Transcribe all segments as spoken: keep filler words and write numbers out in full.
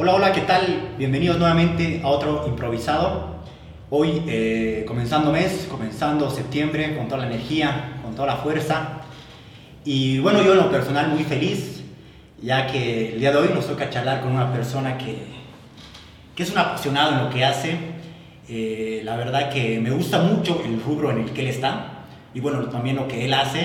Hola, hola, ¿qué tal? Bienvenidos nuevamente a otro improvisado. Hoy eh, comenzando mes, comenzando septiembre con toda la energía, con toda la fuerza. Y bueno, yo en lo personal muy feliz, ya que el día de hoy nos toca charlar con una persona que, que es un apasionado en lo que hace. Eh, la verdad que me gusta mucho el rubro en el que él está y bueno, también lo que él hace.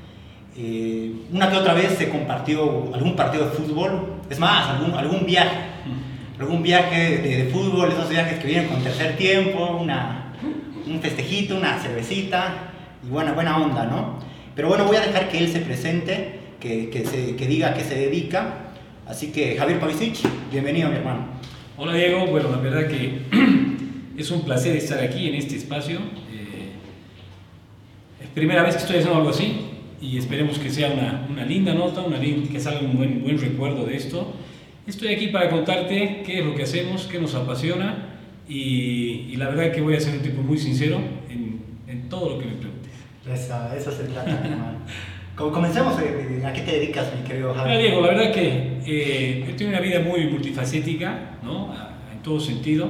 Eh, una que otra vez he compartido algún partido de fútbol, es más, algún, algún viaje, algún viaje de, de fútbol, esos viajes que vienen con tercer tiempo, una, un festejito, una cervecita y buena, buena onda, ¿no? Pero bueno, voy a dejar que él se presente, que, que, se, que diga a qué se dedica. Así que Javier Pavicic, bienvenido mi hermano. Hola Diego, bueno, la verdad que es un placer estar aquí en este espacio. Eh, es primera vez que estoy haciendo algo así y esperemos que sea una, una linda nota, una linda, que salga un buen, buen recuerdo de esto. Estoy aquí para contarte qué es lo que hacemos, qué nos apasiona y, y la verdad que voy a ser un tipo muy sincero en, en todo lo que me preguntes. Eso, eso se trata, mi hermano. Comencemos, ¿a qué te dedicas, mi querido Javier? Mira, Diego, la verdad que eh, yo tengo una vida muy multifacética, ¿no? En todo sentido.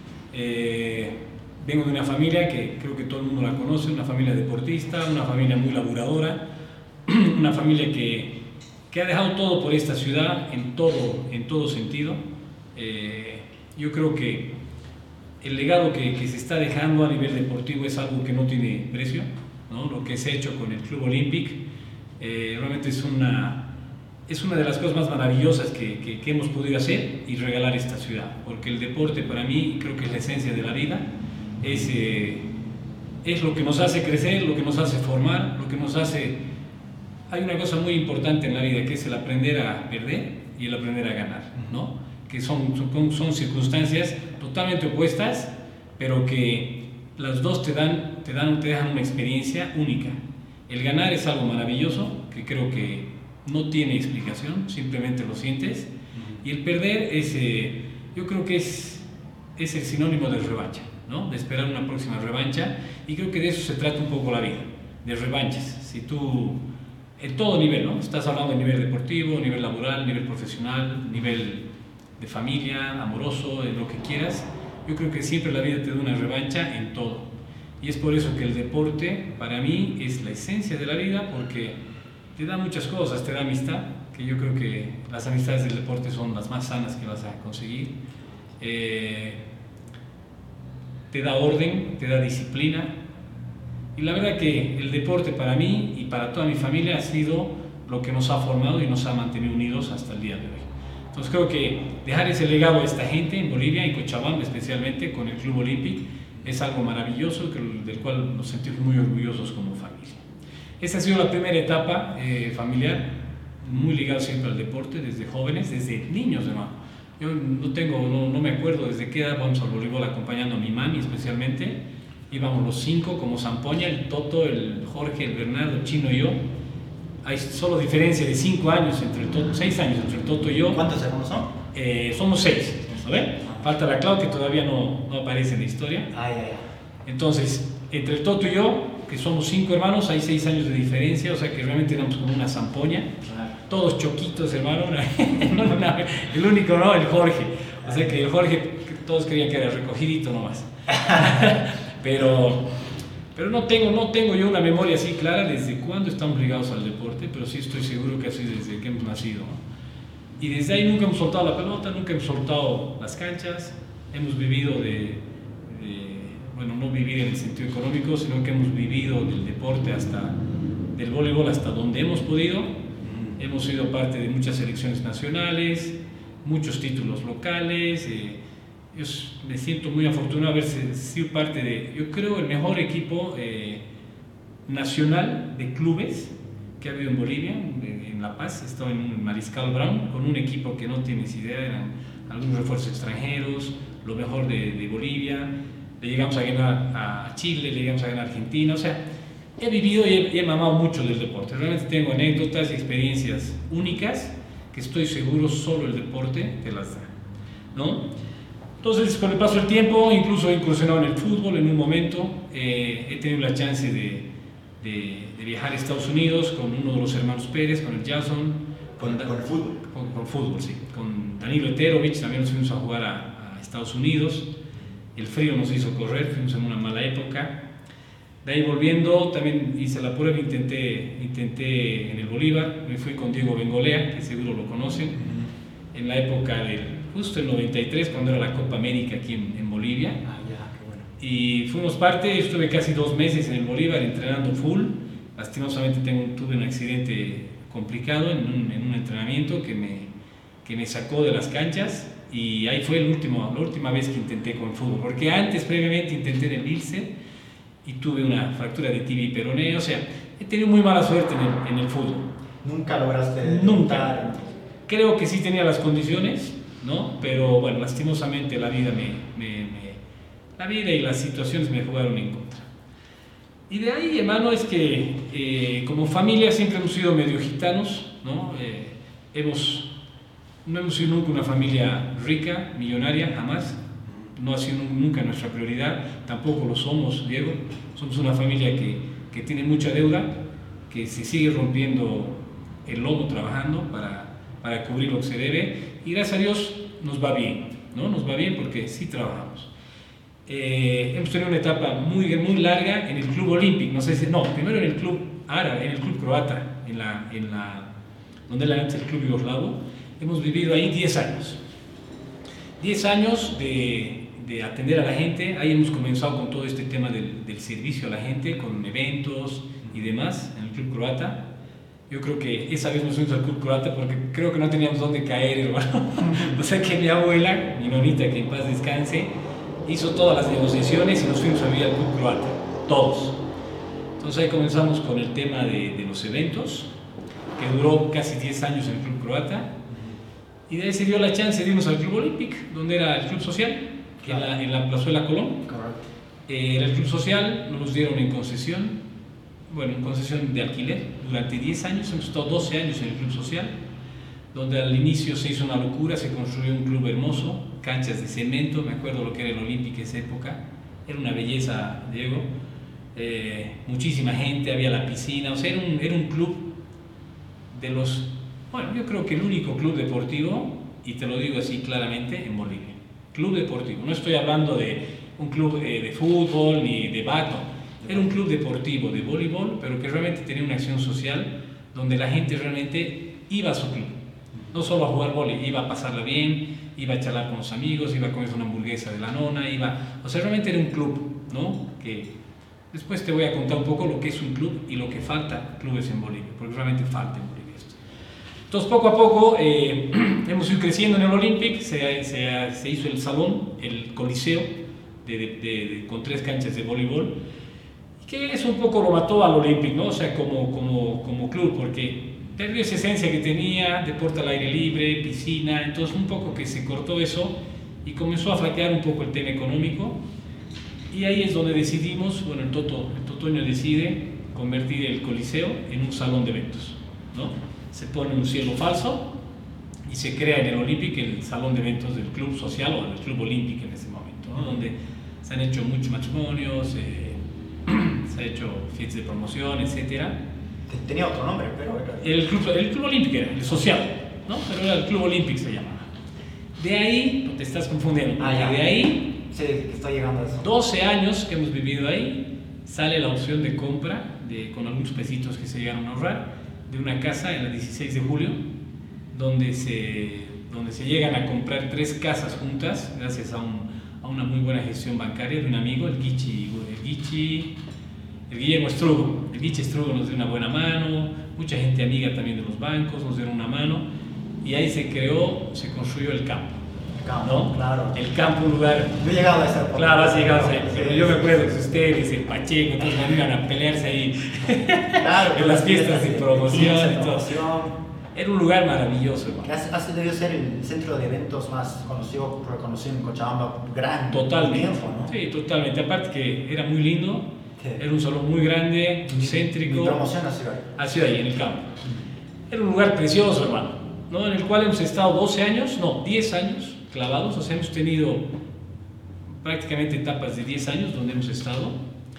Eh, vengo de una familia que creo que todo el mundo la conoce, una familia deportista, una familia muy laburadora, una familia que, que ha dejado todo por esta ciudad en todo, en todo sentido. Eh, yo creo que el legado que, que se está dejando a nivel deportivo es algo que no tiene precio, ¿no? Lo que se ha hecho con el Club Olympic eh, realmente es una, es una de las cosas más maravillosas que, que, que hemos podido hacer y regalar a esta ciudad, porque el deporte para mí creo que es la esencia de la vida, es, eh, es lo que nos hace crecer, lo que nos hace formar, lo que nos hace... Hay una cosa muy importante en la vida que es el aprender a perder y el aprender a ganar, ¿no? Que son, son, son circunstancias totalmente opuestas, pero que las dos te dan, te dan, te dejan una experiencia única. El ganar es algo maravilloso, que creo que no tiene explicación, simplemente lo sientes, y el perder es, eh, yo creo que es, es el sinónimo de revancha, ¿no? De esperar una próxima revancha, y creo que de eso se trata un poco la vida, de revanchas. Si tú, en todo nivel, ¿no? Estás hablando de nivel deportivo, nivel laboral, nivel profesional, nivel de familia, amoroso, de lo que quieras, yo creo que siempre la vida te da una revancha en todo. Y es por eso que el deporte para mí es la esencia de la vida, porque te da muchas cosas, te da amistad, que yo creo que las amistades del deporte son las más sanas que vas a conseguir. Eh, te da orden, te da disciplina. Y la verdad que el deporte para mí y para toda mi familia ha sido lo que nos ha formado y nos ha mantenido unidos hasta el día de hoy. Entonces creo que dejar ese legado a esta gente en Bolivia, en Cochabamba especialmente, con el Club Olympic, es algo maravilloso del cual nos sentimos muy orgullosos como familia. Esta ha sido la primera etapa eh, familiar, muy ligada siempre al deporte, desde jóvenes, desde niños, hermano. Yo no tengo, no, no me acuerdo desde qué edad vamos al voleibol acompañando a mi mami especialmente. Íbamos los cinco como Zampoña, el Toto, el Jorge, el Bernardo, el Chino y yo. Hay solo diferencia de cinco años entre el Toto, seis años entre el Toto y yo. ¿Cuántos hermanos son? Eh, somos seis, ¿sabes? Falta la Clau, que todavía no, no aparece en la historia. Ay, ay, ay. Entonces, entre el Toto y yo, que somos cinco hermanos, hay seis años de diferencia, o sea que realmente éramos como una zampoña. Claro. Todos choquitos, hermano. El único, ¿no? El Jorge. O sea que el Jorge, todos creían que era recogidito nomás. Pero, pero no, tengo, no tengo yo una memoria así clara desde cuándo estamos ligados al deporte, pero sí estoy seguro que así desde que hemos nacido, ¿no? Y desde ahí nunca hemos soltado la pelota, nunca hemos soltado las canchas, hemos vivido de, de, bueno, no vivir en el sentido económico, sino que hemos vivido del deporte hasta, del voleibol hasta donde hemos podido. Hemos sido parte de muchas selecciones nacionales, muchos títulos locales. Eh, yo me siento muy afortunado de haber sido parte de, yo creo, el mejor equipo eh, nacional de clubes que ha habido en Bolivia, en La Paz. Estaba en un Mariscal Brown con un equipo que no tienes idea, eran algunos refuerzos extranjeros, lo mejor de, de Bolivia. Le llegamos a ganar a Chile, le llegamos a ganar a Argentina. O sea, he vivido y he, he mamado mucho del deporte. Realmente tengo anécdotas y experiencias únicas que estoy seguro solo el deporte te las da, ¿no? Entonces, con el paso del tiempo, incluso he incursionado en el fútbol en un momento. Eh, he tenido la chance de, de, de viajar a Estados Unidos con uno de los hermanos Pérez, con el Jason. ¿Con, con el fútbol? Con, con fútbol, sí. Con Danilo Eterovich también nos fuimos a jugar a, a Estados Unidos. El frío nos hizo correr, fuimos en una mala época. De ahí volviendo, también hice la prueba, intenté, intenté en el Bolívar, me fui con Diego Bengolea, que seguro lo conocen, uh-huh. en la época del, justo el noventa y tres, cuando era la Copa América aquí en, en Bolivia. Ah, ya, qué bueno. Y fuimos parte, estuve casi dos meses en el Bolívar entrenando full. Lastimosamente tengo, tuve un accidente complicado en un, en un entrenamiento que me, que me sacó de las canchas, y ahí fue el último, la última vez que intenté con fútbol, porque antes, previamente, intenté en el Bilse y tuve una fractura de tibia y peroné. O sea, he tenido muy mala suerte en el, en el fútbol. ¿Nunca lograste? Nunca. Creo que sí tenía las condiciones, ¿no? Pero bueno, lastimosamente la vida, me, me, me, la vida y las situaciones me jugaron en contra. Y de ahí, hermano, es que eh, como familia siempre hemos sido medio gitanos, ¿no? Eh, hemos, no hemos sido nunca una familia rica, millonaria, jamás. No ha sido nunca nuestra prioridad, tampoco lo somos, Diego. Somos una familia que, que tiene mucha deuda, que se sigue rompiendo el lomo trabajando para, para cubrir lo que se debe, y gracias a Dios nos va bien, ¿no? Nos va bien porque sí trabajamos. Eh, hemos tenido una etapa muy, muy larga en el Club Olímpico, no sé si, no, primero en el Club Árabe, en el Club Croata, en la, en la, donde era antes el Club Yugoslavo. Hemos vivido ahí diez años. diez años de, de atender a la gente. Ahí hemos comenzado con todo este tema del, del servicio a la gente, con eventos y demás en el Club Croata. Yo creo que esa vez nos fuimos al Club Croata porque creo que no teníamos dónde caer, hermano. O sea que mi abuela, mi nonita, que en paz descanse, hizo todas las negociaciones y nos fuimos a vivir al Club Croata, todos. Entonces ahí comenzamos con el tema de, de los eventos, que duró casi diez años en el Club Croata. Y de ahí se dio la chance de irnos al Club Olímpico, donde era el Club Social, que claro. en, la, en la Plazuela Colón. Correcto. Eh, era el Club Social, nos dieron en concesión, bueno, en concesión de alquiler. Durante diez años, hemos estado doce años en el Club Social, donde al inicio se hizo una locura, se construyó un club hermoso, canchas de cemento, me acuerdo lo que era el Olímpico en esa época, era una belleza, Diego. Eh, muchísima gente, había la piscina, o sea, era un, era un club de los... Bueno, yo creo que el único club deportivo, y te lo digo así claramente, en Bolivia. Club deportivo. No estoy hablando de un club eh, de fútbol ni de básquetbol. Era un club deportivo de voleibol, pero que realmente tenía una acción social donde la gente realmente iba a su club. No solo a jugar voleibol, iba a pasarla bien, iba a charlar con los amigos, iba a comer una hamburguesa de la nona, iba... O sea, realmente era un club, ¿no? Que después te voy a contar un poco lo que es un club y lo que falta clubes en Bolivia, porque realmente falta en Bolivia. Entonces, poco a poco eh, hemos ido creciendo en el Olímpico, se, se, se hizo el salón, el coliseo, de, de, de, de, con tres canchas de voleibol, que eso un poco lo mató al Olímpico, ¿no? O sea, como, como, como club, porque perdió esa esencia que tenía, deporte al aire libre, piscina, entonces un poco que se cortó eso y comenzó a flaquear un poco el tema económico, y ahí es donde decidimos, bueno, el, Toto, el Totoño decide convertir el coliseo en un salón de eventos, ¿no? Se pone un cielo falso y se crea en el Olímpico el salón de eventos del Club Social o del Club Olímpico en ese momento, ¿no? Donde se han hecho muchos matrimonios, eh, se ha hecho fiestas de promoción, etcétera. Tenía otro nombre, pero era... El Club, el Club Olímpico era, el social, ¿no? Pero era el Club Olímpico se llamaba. De ahí, no te estás confundiendo, ah, ya. de ahí, sí, estoy llegando a eso. doce años que hemos vivido ahí, sale la opción de compra, de, con algunos pesitos que se llegaron a ahorrar, de una casa en la dieciséis de julio, donde se, donde se llegan a comprar tres casas juntas, gracias a, un, a una muy buena gestión bancaria de un amigo, el Guichi, el Guichi, el Guillermo Strugo. El Guichi Strugo nos dio una buena mano, mucha gente amiga también de los bancos nos dieron una mano, y ahí se creó, se construyó el campo. Campo, ¿no? Claro. El campo, un lugar... Yo he llegado a esa época. Claro, has llegado a esa época. Sí, Yo me sí, acuerdo sí. que ustedes, el Pacheco, entonces me iban a pelearse ahí Claro, en las fiestas de promoción de y todo. promoción. Era un lugar maravilloso, hermano. Hace, hace debió ser el centro de eventos más conocido, reconocido en Cochabamba, grande. Totalmente. Tiempo, ¿no? Sí, totalmente. Aparte que era muy lindo, Sí. era un salón muy grande, muy céntrico. Mi promoción ha sido ahí. Ha sido ahí, en el campo. Era un lugar precioso, hermano, ¿no? En el cual hemos estado doce años, no, diez años clavados, o sea, hemos tenido prácticamente etapas de diez años donde hemos estado.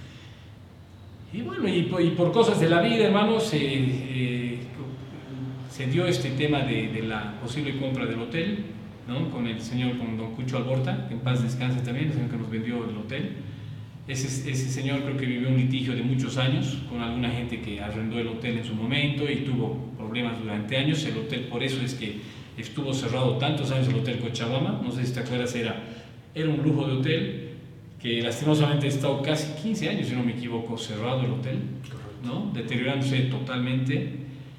Y bueno, y por, y por cosas de la vida, hermano, se, eh, se dio este tema de, de la posible compra del hotel. ¿no? Con el señor, con don Cucho Alborta, que en paz descanse también, el señor que nos vendió el hotel. Ese, ese señor creo que vivió un litigio de muchos años con alguna gente que arrendó el hotel en su momento y tuvo problemas durante años. El hotel, por eso es que estuvo cerrado tantos años, el Hotel Cochabamba. No sé si te acuerdas, era, era un lujo de hotel que lastimosamente ha estado casi quince años, si no me equivoco, cerrado el hotel, ¿no? Deteriorándose totalmente.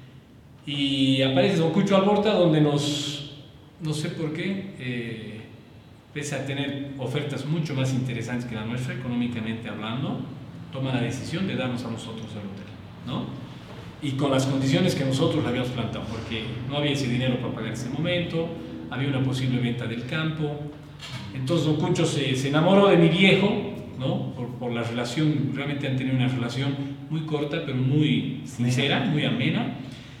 Y aparece don Cucho Alborta, donde nos, no sé por qué, eh, pese a tener ofertas mucho más interesantes que la nuestra, económicamente hablando, toma la decisión de darnos a nosotros el hotel, ¿no? Y con las condiciones que nosotros le habíamos planteado, porque no había ese dinero para pagar ese momento, había una posible venta del campo. Entonces don Cucho se, se enamoró de mi viejo, ¿no? Por, por la relación, realmente han tenido una relación muy corta, pero muy sincera, muy amena,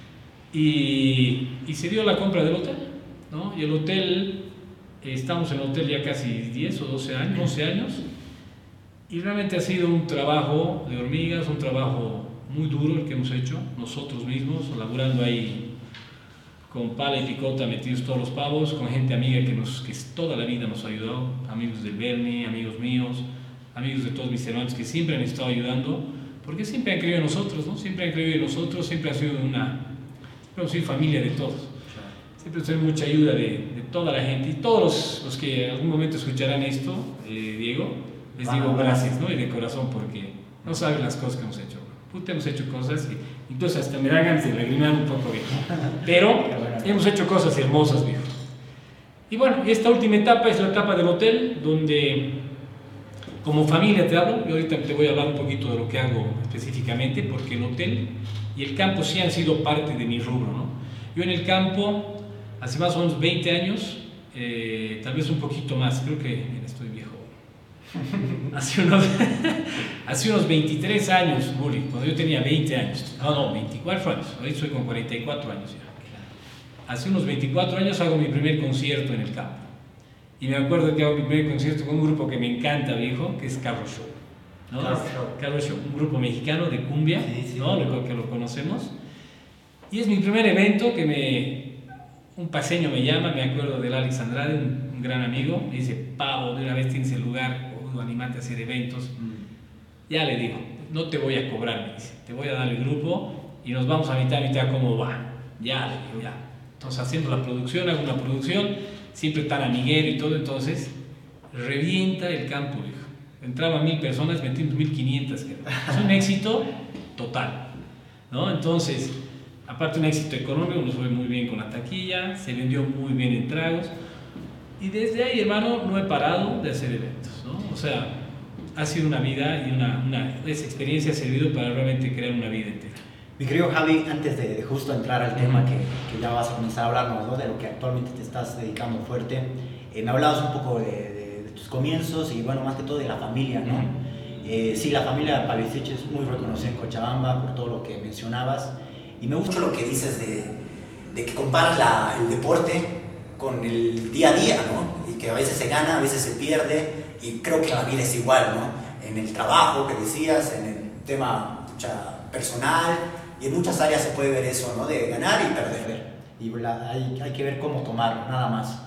y, y se dio la compra del hotel, ¿no? Y el hotel... Estamos en el hotel ya casi diez o doce años, once años, y realmente ha sido un trabajo de hormigas, un trabajo muy duro el que hemos hecho nosotros mismos, laburando ahí con pala y picota, metidos todos los pavos, con gente amiga que, nos, que toda la vida nos ha ayudado, amigos del Bernie, amigos míos, amigos de todos mis hermanos que siempre han estado ayudando, porque siempre han creído en nosotros, ¿no? Siempre han creído en nosotros, siempre ha sido una, siempre hemos sido familia de todos. Siempre tengo mucha ayuda de, de toda la gente y todos los, los que en algún momento escucharán esto, eh, Diego, les ah, digo gracias, ¿no? Y de corazón, porque no saben las cosas que hemos hecho. Puta, hemos hecho cosas que incluso hasta me dan ganas de lagrimar un poco, viejo. Pero hemos hecho cosas hermosas, viejo. Y bueno, esta última etapa es la etapa del hotel, donde como familia te hablo, y ahorita te voy a hablar un poquito de lo que hago específicamente, porque el hotel y el campo sí han sido parte de mi rubro, ¿no? Yo en el campo... Hace más o menos veinte años, eh, tal vez un poquito más, creo que, mira, estoy viejo. Hace unos, hace unos veintitrés años, Bully, cuando yo tenía veinte años, no, no, veinticuatro años, hoy soy con cuarenta y cuatro años ya. Hace unos veinticuatro años hago mi primer concierto en el campo. Y me acuerdo que hago mi primer concierto con un grupo que me encanta, viejo, que es Carro Show, ¿no? Carro Show. Carro Show, un grupo mexicano de cumbia, sí, sí, ¿no? Lo que lo conocemos. Y es mi primer evento que me... Un paseño me llama, me acuerdo del Alex Andrade, un, un gran amigo, me dice, Pavo, de una vez tienes el lugar, o animante a hacer eventos. Mm. Ya le digo, no te voy a cobrar, me dice, te voy a dar el grupo y nos vamos a mitad a mitad cómo va. Ya, le digo, ya. Entonces haciendo la producción, hago una producción, siempre tan amiguero y todo, entonces revienta el campo, hijo. Entraban mil personas, metimos mil quinientas, es un éxito total, ¿no? Entonces... Aparte un éxito económico, nos fue muy bien con la taquilla, se vendió muy bien en tragos y desde ahí, hermano, no he parado de hacer eventos, ¿no? O sea, ha sido una vida y una, una, esa experiencia ha servido para realmente crear una vida entera. Mi querido Javi, antes de, de justo entrar al tema que, que ya vas a comenzar a hablarnos, ¿no? De lo que actualmente te estás dedicando fuerte, eh, me hablabas un poco de, de, de tus comienzos y bueno, más que todo de la familia, ¿no? Uh-huh. Eh, sí, la familia Pavicic es muy reconocida en Cochabamba por todo lo que mencionabas. Y me gusta lo que dices de, de que comparas la, el deporte con el día a día, ¿no? Y que a veces se gana, a veces se pierde, y creo que la vida es igual, ¿no? En el trabajo que decías, en el tema mucha, personal, y en muchas áreas se puede ver eso, ¿no? De ganar y perder. Y la, hay, hay que ver cómo tomarlo, nada más.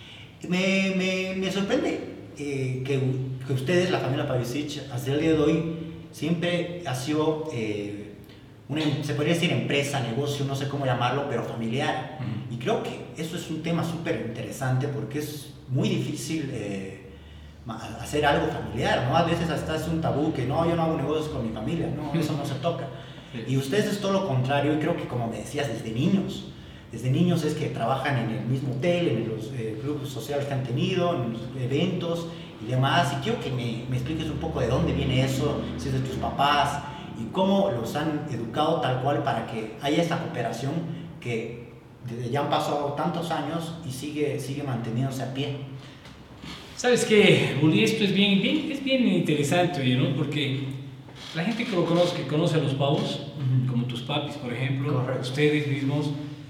Me, me, me sorprende eh, que, que ustedes, la familia Pavicic, hasta el día de hoy, siempre ha sido... Eh, Una, se podría decir empresa, negocio, no sé cómo llamarlo, pero familiar. Uh-huh. Y creo que eso es un tema súper interesante porque es muy difícil eh, hacer algo familiar, ¿no? A veces hasta es un tabú que no, yo no hago negocios con mi familia, no, eso no se toca. Sí. Y ustedes es todo lo contrario y creo que como me decías, desde niños, desde niños es que trabajan en el mismo hotel, en los eh, clubes sociales que han tenido, en los eventos y demás. Y quiero que me, me expliques un poco de dónde viene eso, si es de tus papás, y cómo los han educado tal cual para que haya esta cooperación que desde ya han pasado tantos años y sigue, sigue manteniéndose a pie. ¿Sabes qué, Uli? Esto es bien, bien, es bien interesante, ¿no? Porque la gente que lo conoce, que conoce a los pavos, uh-huh. como tus papis, por ejemplo, correcto. Ustedes mismos,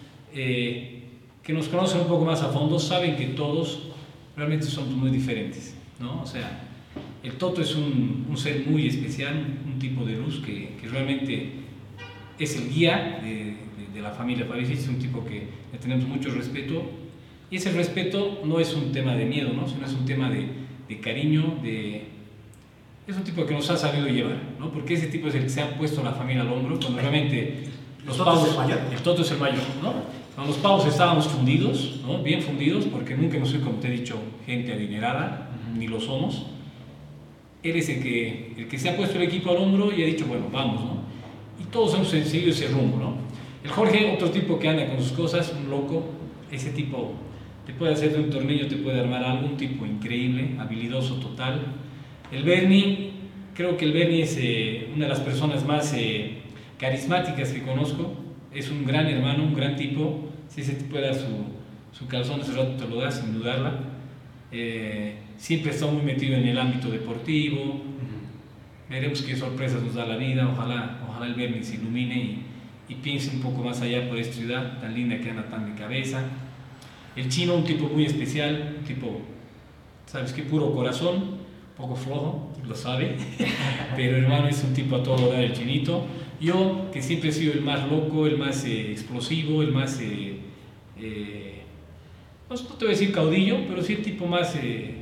eh, que nos conocen un poco más a fondo, saben que todos realmente somos muy diferentes, ¿no? O sea, el Toto es un, un ser muy especial, un tipo de luz que, que realmente es el guía de, de, de la familia Pavicic, es un tipo que le tenemos mucho respeto Y ese respeto no es un tema de miedo, ¿no? Sino es un tema de, de cariño, de... Es un tipo que nos ha sabido llevar, ¿no? Porque ese tipo es el que se ha puesto la familia al hombro cuando realmente los ¿El Toto pavos... es el mayor? El Toto es el mayor, ¿no? Cuando los pavos estábamos fundidos, ¿no? Bien fundidos, porque nunca hemos sido, como te he dicho, gente adinerada, uh-huh. Ni lo somos. Él es el que, el que se ha puesto el equipo al hombro y ha dicho, bueno, vamos, ¿no? Y todos hemos seguido ese rumbo, ¿no? El Jorge, otro tipo que anda con sus cosas, un loco, ese tipo te puede hacer de un tornillo, te puede armar algo, un tipo increíble, habilidoso total. El Bernie, creo que el Bernie es eh, una de las personas más eh, carismáticas que conozco, es un gran hermano, un gran tipo, si se te puede dar su, su calzón, ese rato te lo da sin dudarla. Eh, siempre está muy metido en el ámbito deportivo, uh-huh. Veremos qué sorpresas nos da la vida, ojalá, ojalá el Bernie se ilumine y, y piense un poco más allá por esta ciudad tan linda que anda tan de cabeza. El Chino, un tipo muy especial, un tipo, sabes qué, puro corazón, un poco flojo, lo sabe, pero hermano es un tipo a todo dar el Chinito. Yo, que siempre he sido el más loco, el más eh, explosivo, el más, eh, eh, no, no te voy a decir caudillo, pero sí el tipo más, eh,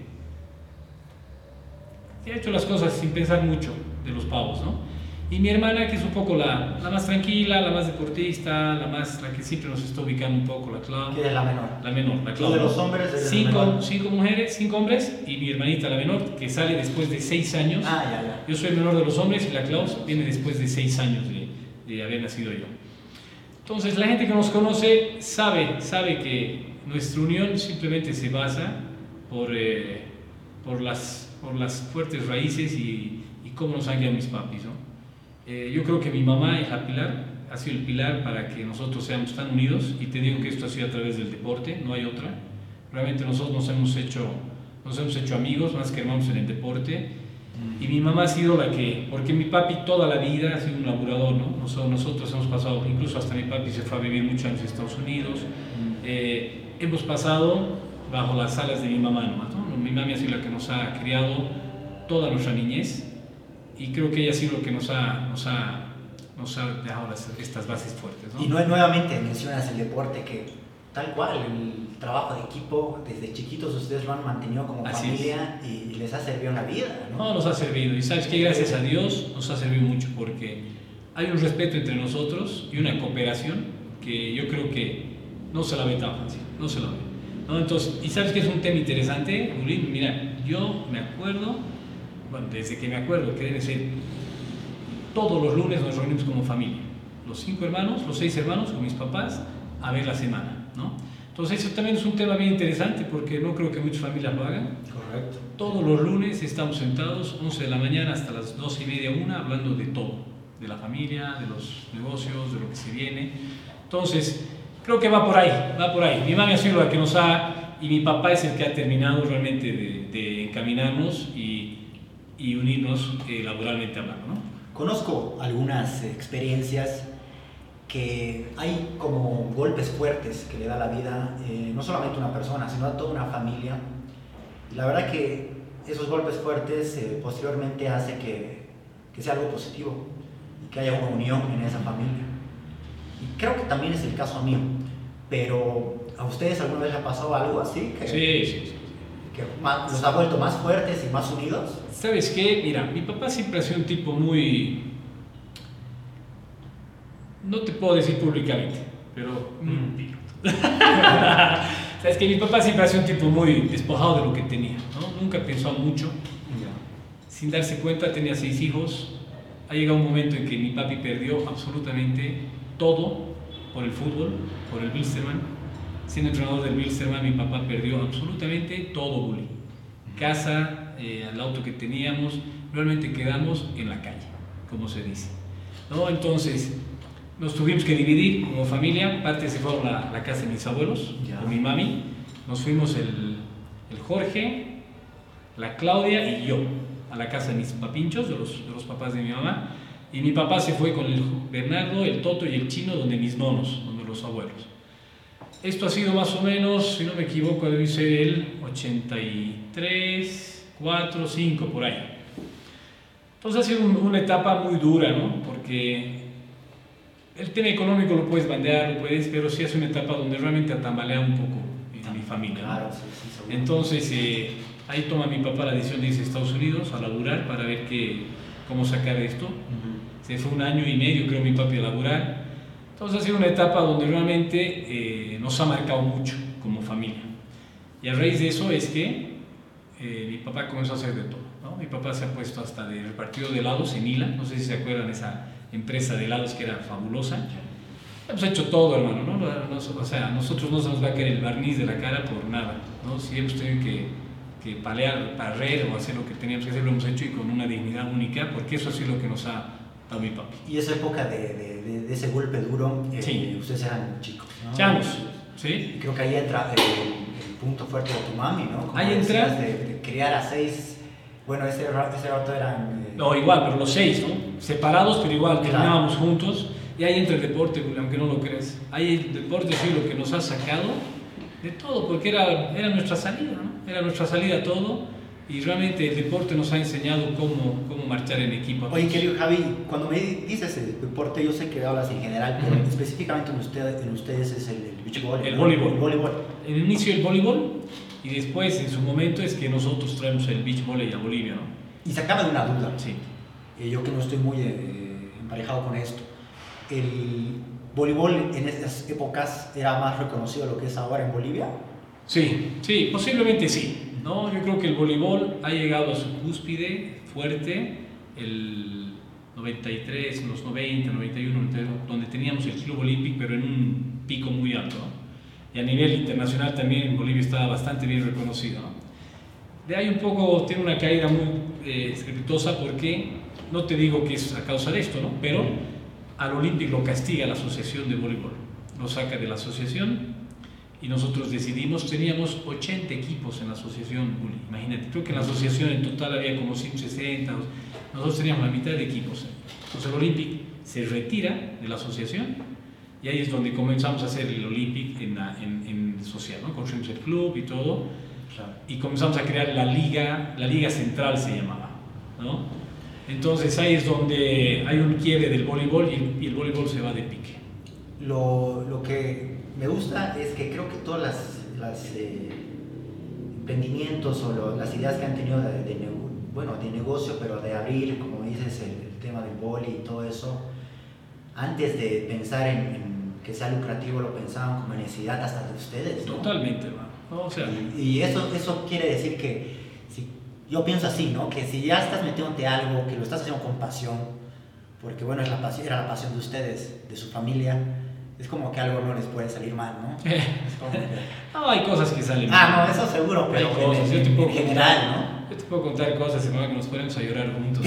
que ha hecho las cosas sin pensar mucho de los pavos, ¿no? Y mi hermana, que es un poco la, la más tranquila, la más deportista, la, más, la que siempre nos está ubicando un poco, la Clau. ¿Quién es la menor? La menor, la Clau. ¿Tú de los hombres eres cinco, la menor? cinco mujeres, cinco hombres, y mi hermanita la menor, que sale después de seis años. Ah, ya, ya. Yo soy el menor de los hombres y la Clau viene después de seis años de, de haber nacido yo. Entonces, la gente que nos conoce sabe, sabe que nuestra unión simplemente se basa por, eh, por, las, por las fuertes raíces y, y cómo nos han guiado mis papis, ¿no? Eh, yo creo que mi mamá es la pilar, ha sido el pilar para que nosotros seamos tan unidos, y te digo que esto ha sido a través del deporte, no hay otra. Realmente nosotros nos hemos hecho, nos hemos hecho amigos más que hermanos en el deporte, y mi mamá ha sido la que, porque mi papi toda la vida ha sido un laburador, ¿no? Nosotros, nosotros hemos pasado, incluso hasta mi papi se fue a vivir muchos años en Estados Unidos, eh, hemos pasado bajo las alas de mi mamá nomás, ¿no? Mi mami ha sido la que nos ha criado toda nuestra niñez, y creo que ella ha sido lo que nos ha, nos ha, nos ha dejado las, estas bases fuertes, ¿no? Y no, nuevamente mencionas el deporte, que tal cual, el trabajo de equipo, desde chiquitos ustedes lo han mantenido como Así familia y, y les ha servido en la vida, ¿no? No, nos ha servido, y sabes que gracias a Dios nos ha servido mucho, porque hay un respeto entre nosotros y una cooperación que yo creo que no se la ve tan fácil, no se la ve, ¿no? Entonces, y sabes que es un tema interesante, Uli, mira, yo me acuerdo, bueno, desde que me acuerdo, que debe ser, todos los lunes nos reunimos como familia, los cinco hermanos, los seis hermanos con mis papás, a ver la semana, ¿no? Entonces eso también es un tema bien interesante, porque no creo que muchas familias lo hagan. Correcto. Todos los lunes estamos sentados, once de la mañana hasta las doce y media, una, hablando de todo, de la familia, de los negocios, de lo que se viene. Entonces, creo que va por ahí, va por ahí. Mi mamá ha sido la que nos ha, y mi papá es el que ha terminado realmente de, de encaminarnos y y unirnos eh, laboralmente hablando, ¿no? Conozco algunas experiencias que hay como golpes fuertes que le da la vida, eh, no solamente a una persona, sino a toda una familia. Y la verdad que esos golpes fuertes eh, posteriormente hace que, que sea algo positivo y que haya una unión en esa familia. Y creo que también es el caso mío, pero ¿a ustedes alguna vez les ha pasado algo así? Que, Sí, sí, sí. que más, los ha vuelto más fuertes y más unidos. ¿Sabes qué? Mira, mi papá siempre ha sido un tipo muy... No te puedo decir públicamente, pero... Mm. ¿Sabes qué? Mi papá siempre ha sido un tipo muy despojado de lo que tenía, ¿no? Nunca pensó mucho. Yeah. Sin darse cuenta, tenía seis hijos. Ha llegado un momento en que mi papi perdió absolutamente todo por el fútbol, por el Wilstermann. Siendo entrenador del Wilstermann, mi papá perdió absolutamente todo, Bully. Casa, eh, el auto que teníamos, realmente quedamos en la calle, como se dice, ¿no? Entonces, nos tuvimos que dividir como familia. Parte se fueron a la, la casa de mis abuelos, yeah, con mi mami. Nos fuimos el, el Jorge, la Claudia y yo a la casa de mis papinchos, de los, de los papás de mi mamá. Y mi papá se fue con el Bernardo, el Toto y el Chino, donde mis nonos, donde los abuelos. Esto ha sido más o menos, si no me equivoco, debe ser el ochenta y tres, cuatro, cinco, por ahí. Entonces ha sido un, una etapa muy dura, ¿no? Porque el tema económico lo puedes bandear, lo puedes, pero sí es una etapa donde realmente ha tambaleado un poco en mi familia, ¿no? Claro, sí, sí, seguro. Entonces, eh, ahí toma mi papá la decisión de irse a Estados Unidos a laburar para ver qué, cómo sacar esto. Ujú. Se fue un año y medio, creo, mi papi a laburar. Entonces ha sido una etapa donde realmente eh, nos ha marcado mucho como familia. Y a raíz de eso es que eh, mi papá comenzó a hacer de todo, ¿no? Mi papá se ha puesto hasta de repartido de helados en Ila, no sé si se acuerdan de esa empresa de helados que era fabulosa. Hemos hecho todo, hermano, ¿no? Nos, o sea, a nosotros no se nos va a caer el barniz de la cara por nada, ¿no? Si hemos tenido que, que palear, barrer o hacer lo que teníamos que hacer, lo hemos hecho y con una dignidad única, porque eso ha sido lo que nos ha dado mi papi. Y esa época de, de, de, de ese golpe duro, eh, Sí. ustedes eran chicos, ¿no? Chamos, Y ¿sí? creo que ahí entra el, el punto fuerte de tu mami, ¿no? Como Ahí decías, entra- De, de criar a seis, bueno, ese, ra- ese rato eran... eh, No, igual, pero los seis, ¿no? Separados, pero igual, Claro. terminábamos juntos. Y ahí entra el deporte, aunque no lo creas. Ahí el deporte ha sido lo que nos ha sacado de todo, porque era, era nuestra salida, ¿no? Era nuestra salida a todo. Y realmente el deporte nos ha enseñado cómo, cómo marchar en equipo. Oye, querido Javi, cuando me dices el deporte, yo sé que hablas en general, pero Ujú. específicamente en, usted, en ustedes es el, el beach volley, El ¿no? voleibol. El voleibol. En el inicio el voleibol y después, en su momento, es que nosotros traemos el beach volley a Bolivia, ¿no? Y sacame de una duda, Sí. eh, yo que no estoy muy eh, emparejado con esto, ¿el voleibol en esas épocas era más reconocido de lo que es ahora en Bolivia? Sí, sí, posiblemente sí. ¿No? Yo creo que el voleibol ha llegado a su cúspide fuerte el noventa y tres, los noventa, noventa y uno, noventa y dos, donde teníamos el Club Olímpico, pero en un pico muy alto, ¿no? Y a nivel internacional también en Bolivia estaba bastante bien reconocido, ¿no? De ahí un poco tiene una caída muy eh, estrepitosa porque, no te digo que es a causa de esto, ¿no? Pero al Olímpico lo castiga la asociación de voleibol, lo saca de la asociación. Y nosotros decidimos, teníamos ochenta equipos en la asociación, Uli, imagínate, creo que en la asociación en total había como ciento sesenta, nosotros teníamos la mitad de equipos. Entonces el Olympic se retira de la asociación y ahí es donde comenzamos a hacer el Olympic en, la, en, en social, ¿no? Construimos el club y todo, Claro. y comenzamos a crear la liga, la liga central se llamaba, ¿no? Entonces ahí es donde hay un quiebre del voleibol y el, y el voleibol se va de pique. Lo, lo que me gusta es que creo que todas las, las eh, emprendimientos o lo- las ideas que han tenido de, de, nego- bueno, de negocio, pero de abrir, como dices, el, el tema del vóley y todo eso, antes de pensar en, en que sea lucrativo, lo pensaban como necesidad hasta de ustedes, ¿no? Totalmente, hermano. ¿No? O sea, Y, y eso, eso quiere decir que, si, yo pienso así, ¿no? Que si ya estás metiéndote algo, que lo estás haciendo con pasión, porque bueno, es la pasión, era la pasión de ustedes, de su familia, es como que algo no les puede salir mal, ¿no? Es como que... no, hay cosas que salen Ah, mal. no, eso seguro, pero Hay cosas, en, yo te puedo en contar, general, Yo te puedo contar cosas, hermano, que nos ponemos a llorar juntos.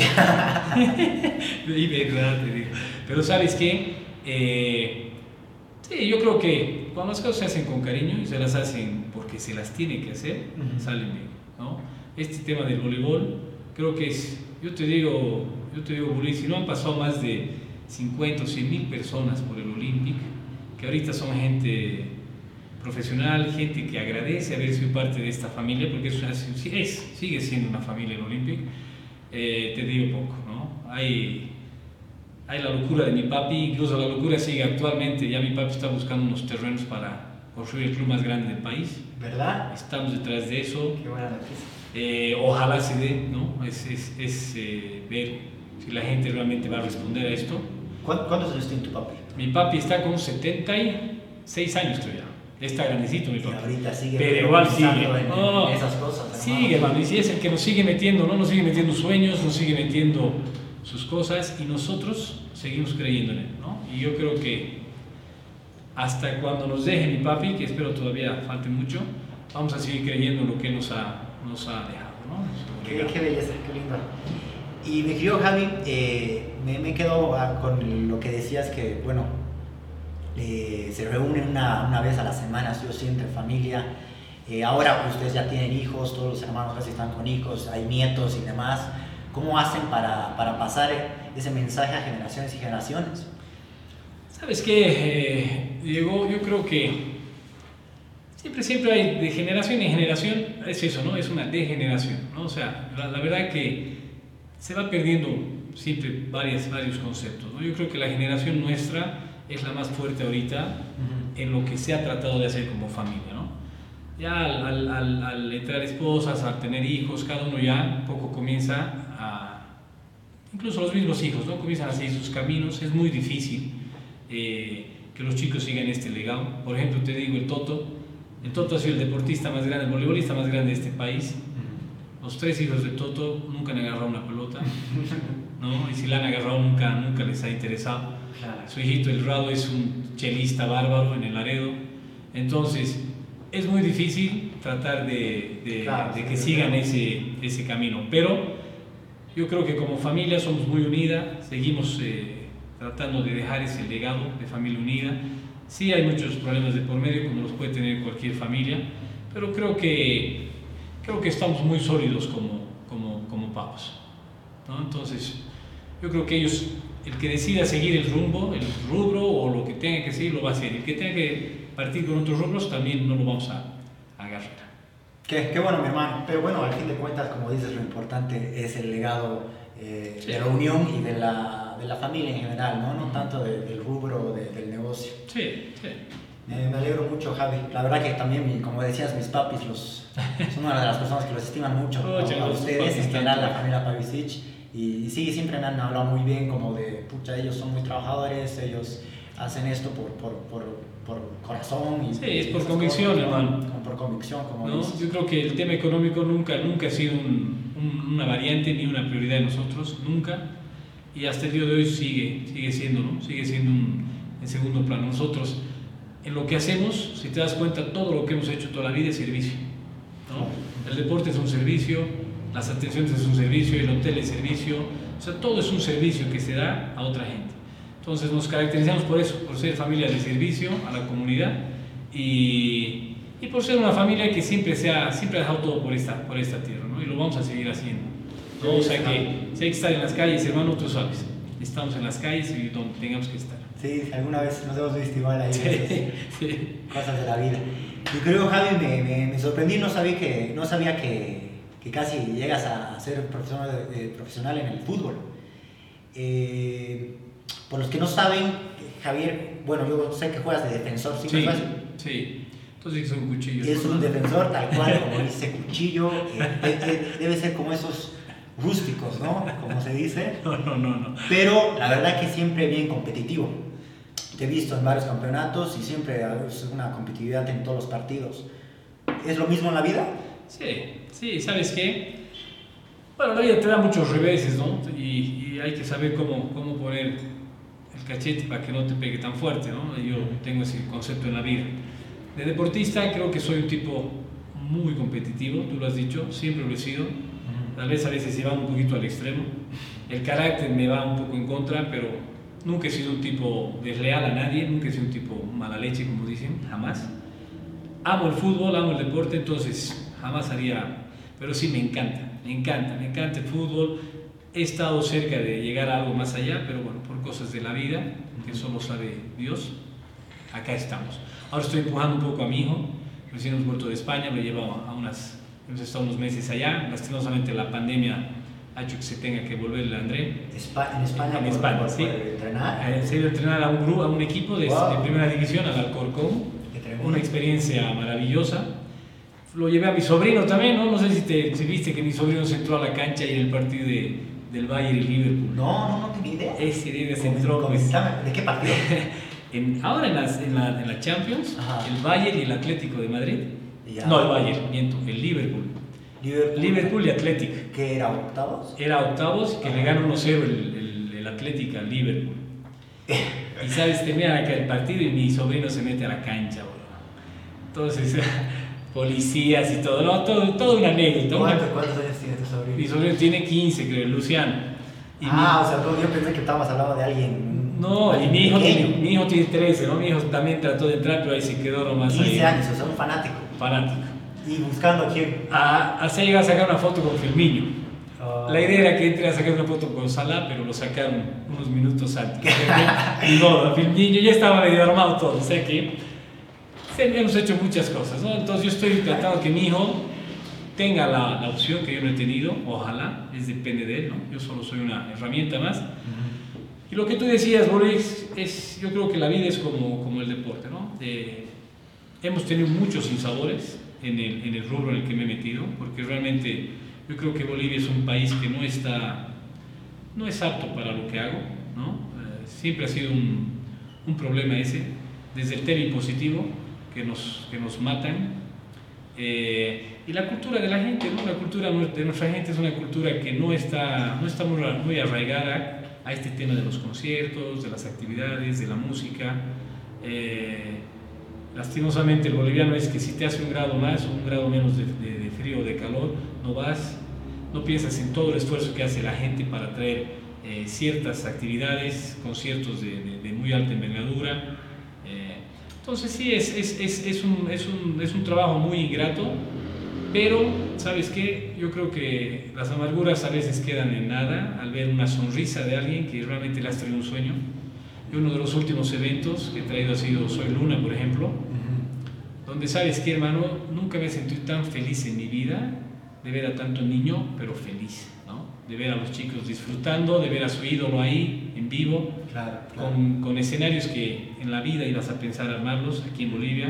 Y verdad, te digo. Pero ¿sabes qué? Eh, sí, yo creo que cuando las cosas se hacen con cariño y se las hacen porque se las tiene que hacer, Ujú. salen bien, ¿no? Este tema del voleibol, creo que es, yo te digo, yo te digo, Bully, si no han pasado más de cincuenta o cien mil personas por el Olympic, que ahorita son gente profesional, gente que agradece haber sido parte de esta familia, porque es, una- es sigue siendo una familia el Olympic, eh, te digo poco, ¿no? Hay, hay la locura de mi papi, incluso la locura sigue actualmente, ya mi papi está buscando unos terrenos para construir el club más grande del país, ¿verdad? estamos detrás de eso, Qué buena noticia. eh, ojalá se dé, ¿no? Es, es, es eh, ver si la gente realmente va a responder a esto. ¿Cuántos ¿Cuántos años tiene tu papi? Mi papi está con setenta y seis años, creo ya. Está grandecito mi Y papi. ahorita sigue Pero igual pensando sigue. en, en Oh, esas cosas, hermano. sigue, hermano. Y si es el que nos sigue metiendo, ¿no? Nos sigue metiendo sueños, nos sigue metiendo sus cosas y nosotros seguimos creyendo en él, ¿no? Y yo creo que hasta cuando nos deje mi papi, que espero todavía falte mucho, vamos a seguir creyendo en lo que él nos ha, nos ha dejado, ¿no? Nos ha Qué, legado. qué belleza, qué lindo. Y mi querido Javi, eh, me, me quedo ah, con lo que decías que, bueno, eh, se reúnen una, una vez a la semana, sí o sí, entre familia. Eh, ahora pues, ustedes ya tienen hijos, todos los hermanos casi están con hijos, hay nietos y demás. ¿Cómo hacen para, para pasar ese mensaje a generaciones y generaciones? ¿Sabes qué, eh, Diego? Yo creo que siempre, siempre hay de generación en generación, es eso, ¿no? Es una degeneración, ¿no? O sea, la, la verdad que se va perdiendo siempre varias, varios conceptos, ¿no? Yo creo que la generación nuestra es la más fuerte ahorita en lo que se ha tratado de hacer como familia, ¿no? ya al, al, al, al entrar esposas, al tener hijos, cada uno ya un poco comienza a, incluso los mismos hijos, ¿no? Comienzan a seguir sus caminos. Es muy difícil eh, que los chicos sigan este legado. Por ejemplo, te digo, el Toto, el Toto ha sido el deportista más grande, el voleibolista más grande de este país. Los tres hijos de Toto nunca han agarrado una pelota, ¿no? Y si la han agarrado nunca, nunca les ha interesado. Claro. Su hijito, el Rado, es un chelista bárbaro en el Laredo. Entonces, es muy difícil tratar de, de, Claro, de sí, que sí, sigan sí. ese, ese camino. Pero yo creo que como familia somos muy unidas, seguimos eh, tratando de dejar ese legado de familia unida. Sí hay muchos problemas de por medio, como los puede tener cualquier familia, pero creo que, creo que estamos muy sólidos como, como, como papás, ¿no? Entonces, yo creo que ellos, el que decida seguir el rumbo, el rubro o lo que tenga que seguir, lo va a hacer. El que tenga que partir con otros rubros, también no lo vamos a, a agarrar. Qué, qué bueno, mi hermano. Pero bueno, al fin de cuentas, como dices, lo importante es el legado eh, Sí. de la unión y de la, de la familia en general, ¿no? No tanto de, del rubro de, del negocio. Sí, sí. Eh, me alegro mucho, Javi. La verdad que también, mi- como decías, mis papis los, son una de las personas que los estiman mucho, ¿no? Oye, A los ustedes, papis en general, tanto. la familia Pavicic. Y, y sí, siempre me han hablado muy bien, como de, pucha, ellos son muy trabajadores, ellos hacen esto por, por, por, por corazón. Y, Sí, es y por esas convicción, cosas, ¿no? hermano. Como por convicción, como ¿No? dices. Yo creo que el tema económico nunca, nunca ha sido un, un, una variante ni una prioridad de nosotros, nunca. Y hasta el día de hoy sigue, sigue siendo, ¿no? Sigue siendo un, en segundo plano. Nosotros, en lo que hacemos, si te das cuenta, todo lo que hemos hecho toda la vida es servicio, ¿no? El deporte es un servicio, las atenciones es un servicio, el hotel es servicio, o sea, todo es un servicio que se da a otra gente. Entonces nos caracterizamos por eso, por ser familia de servicio a la comunidad y, y por ser una familia que siempre, se ha, siempre ha dejado todo por esta, por esta tierra, ¿no? Y lo vamos a seguir haciendo, ¿no? O sea que si hay que estar en las calles, hermano, tú sabes, estamos en las calles y donde tengamos que estar. Sí, alguna vez nos hemos visto igual ahí, Sí, esas sí. cosas de la vida. Y creo, Javi, me, me, me sorprendí, no sabía que, no sabía que, que casi llegas a ser profesional, eh, profesional en el fútbol. Eh, por los que no saben, Javier, bueno, yo sé que juegas de defensor, ¿sí? Sí, ¿No es así? sí. Entonces es un cuchillo. Es un defensor tal cual, como dice cuchillo, eh, de- de- debe ser como esos rústicos, ¿no? Como se dice. No, no, no, no. Pero la verdad que siempre bien competitivo. Te he visto en varios campeonatos y siempre hay una competitividad en todos los partidos. ¿Es lo mismo en la vida? Sí, sí, ¿sabes qué? Bueno, la vida te da muchos reveses, ¿no? Y, y hay que saber cómo, cómo poner el cachete para que no te pegue tan fuerte, ¿no? Yo tengo ese concepto en la vida. De deportista creo que soy un tipo muy competitivo, tú lo has dicho, siempre lo he sido. Tal vez a veces se va un poquito al extremo. El carácter me va un poco en contra, pero nunca he sido un tipo desleal a nadie, nunca he sido un tipo mala leche, como dicen, jamás. Amo el fútbol, amo el deporte, entonces jamás haría... Pero sí me encanta, me encanta, me encanta el fútbol. He estado cerca de llegar a algo más allá, pero bueno, por cosas de la vida, que solo sabe Dios, acá estamos. Ahora estoy empujando un poco a mi hijo, recién hemos vuelto de España, lo he llevado a unas... Hemos estado unos meses allá, lastimosamente la pandemia ha hecho que se tenga que volver el André. Espa- en España, En por- España, por- sí. por entrenar. Eh, Se iba a entrenar a un grupo, a un equipo de, Wow. de primera división, al Alcorcón. Qué tremendo. Una experiencia maravillosa. Lo llevé a mi sobrino también, ¿no? No sé si, te, si viste que mi sobrino se entró a la cancha y en el partido de, del Bayern y Liverpool. No, no, no tenía idea. Ese día se Comen- entró, pues, comentame, ¿de qué partido? en- ahora en, las, en, la, en la Champions, Ajá. el Bayern y el Atlético de Madrid. Ya. No, el Bayern, miento, el Liverpool. Liverpool. Liverpool y Atlético. ¿Qué era? ¿Octavos? Era octavos que Ajá. le gana uno cero el, el, el Atlético al Liverpool. Y sabes, termina acá el partido y mi sobrino se mete a la cancha, bro. Entonces, policías y todo, no, todo, todo una anécdota. una- ¿Cuántos, ¿Cuántos años tiene tu sobrino? Mi sobrino tiene quince, creo, Luciano. Y Ah, o sea, no, yo pensé que estabas hablando de alguien. mi, no, y alguien mi hijo, pequeño. tiene, mi hijo tiene trece, ¿no? Mi hijo también trató de entrar, pero ahí se quedó nomás ahí. quince años, o sea, un fanático. Fanático. Y buscando a quién. A, a se llega a sacar una foto con Firmino. Ah. La idea era que entre a sacar una foto con Salah, pero lo sacaron unos minutos antes. Y no, Firmino ya estaba medio armado todo, o sea que sí, hemos hecho muchas cosas, ¿no? Entonces yo estoy tratando que mi hijo tenga la, la opción que yo no he tenido, ojalá, es depende de él, ¿no? Yo solo soy una herramienta más. Y lo que tú decías, Boris, es, yo creo que la vida es como, como el deporte, ¿no? Eh, hemos tenido muchos sinsabores, en el, en el rubro en el que me he metido, porque realmente yo creo que Bolivia es un país que no está, no es apto para lo que hago, ¿no? Eh, siempre ha sido un, un problema ese, desde el tema impositivo, que nos, que nos matan, eh, y la cultura de la gente, ¿no? La cultura de nuestra gente es una cultura que no está, no está muy, muy arraigada a este tema de los conciertos, de las actividades, de la música. Eh, lastimosamente el boliviano es que si te hace un grado más o un grado menos de, de, de frío o de calor, no vas, no piensas en todo el esfuerzo que hace la gente para traer eh, ciertas actividades, conciertos de, de, de muy alta envergadura. Eh, entonces sí, es, es, es, es, un, es, un, es un trabajo muy ingrato, pero ¿sabes qué? Yo creo que las amarguras a veces quedan en nada al ver una sonrisa de alguien que realmente le has traído un sueño. Y uno de los últimos eventos que he traído ha sido Soy Luna, por ejemplo, uh-huh. donde, ¿sabes qué, hermano? Nunca me he sentido tan feliz en mi vida de ver a tanto niño, pero feliz, ¿no? De ver a los chicos disfrutando, de ver a su ídolo ahí, en vivo, claro, claro. Con, con escenarios que en la vida ibas a pensar armarlos aquí en Bolivia.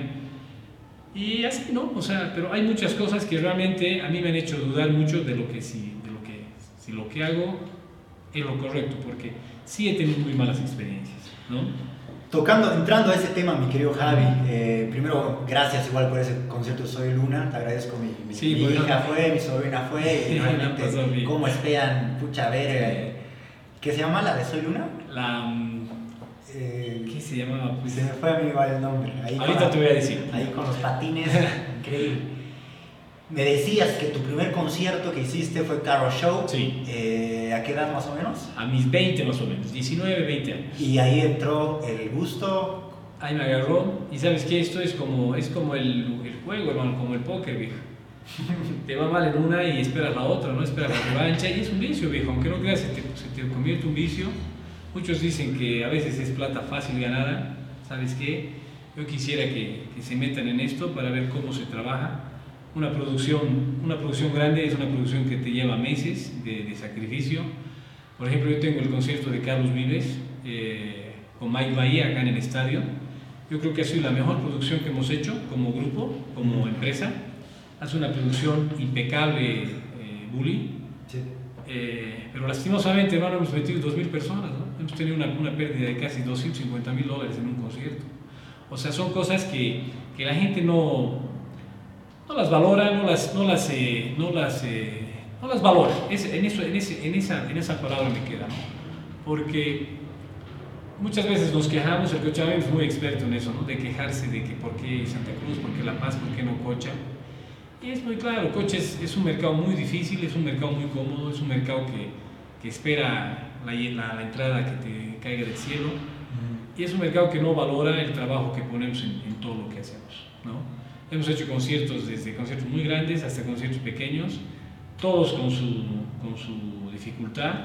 Y así, ¿no? O sea, pero hay muchas cosas que realmente a mí me han hecho dudar mucho de lo que si, de lo que, si lo que hago es lo correcto, porque sí he tenido muy malas experiencias, ¿no? Tocando, entrando a ese tema, mi querido Javi, eh, primero, gracias igual por ese concierto Soy Luna, te agradezco, mi, mi, sí, mi bueno. hija fue, mi sobrina fue, y realmente, cómo esperan, pucha, a ver, eh, ¿qué se llama la de Soy Luna? La... Eh, ¿Qué se llamaba? Pues, se me fue a mí igual el nombre. Ahí ahorita la, te voy a decir. Ahí con los patines, increíble. Me decías que tu primer concierto que hiciste fue Carro Show. Sí. Eh, ¿A qué edad más o menos? A mis veinte más o menos, diecinueve, veinte años. Y ahí entró el gusto. Ahí me agarró. Y sabes que esto es como, es como el, el juego, hermano, como el póker, viejo. Te va mal en una y esperas la otra, ¿no? Esperas la revancha. Y es un vicio, viejo. Aunque no creas, se te, se te convierte en un vicio. Muchos dicen que a veces es plata fácil ganada. ¿Sabes qué? Yo quisiera que, que se metan en esto para ver cómo se trabaja. Una producción, una producción grande es una producción que te lleva meses de, de sacrificio. Por ejemplo, yo tengo el concierto de Carlos Vives eh, con Mike Bahía acá en el estadio. Yo creo que ha sido la mejor producción que hemos hecho como grupo, como empresa. Hace una producción impecable, eh, Bully. Sí. Eh, pero lastimosamente, hermano, hemos metido dos mil personas, ¿no? Hemos tenido una, una pérdida de casi doscientos cincuenta mil dólares en un concierto. O sea, son cosas que, que la gente no, no las valora, no las, no las, eh, no las, eh, no las valora. Es, en, eso, en, ese, en, esa, en esa palabra me queda, ¿no? Porque muchas veces nos quejamos, el cochabamba es muy experto en eso, ¿no? De quejarse de que por qué Santa Cruz, por qué La Paz, por qué no Cocha. Y es muy claro, Cocha es, es un mercado muy difícil, es un mercado muy cómodo, es un mercado que, que espera la, la, la entrada que te caiga del cielo. Uh-huh. Y es un mercado que no valora el trabajo que ponemos en, en todo lo que hacemos, ¿no? Hemos hecho conciertos, desde conciertos muy grandes hasta conciertos pequeños, todos con su, con su dificultad.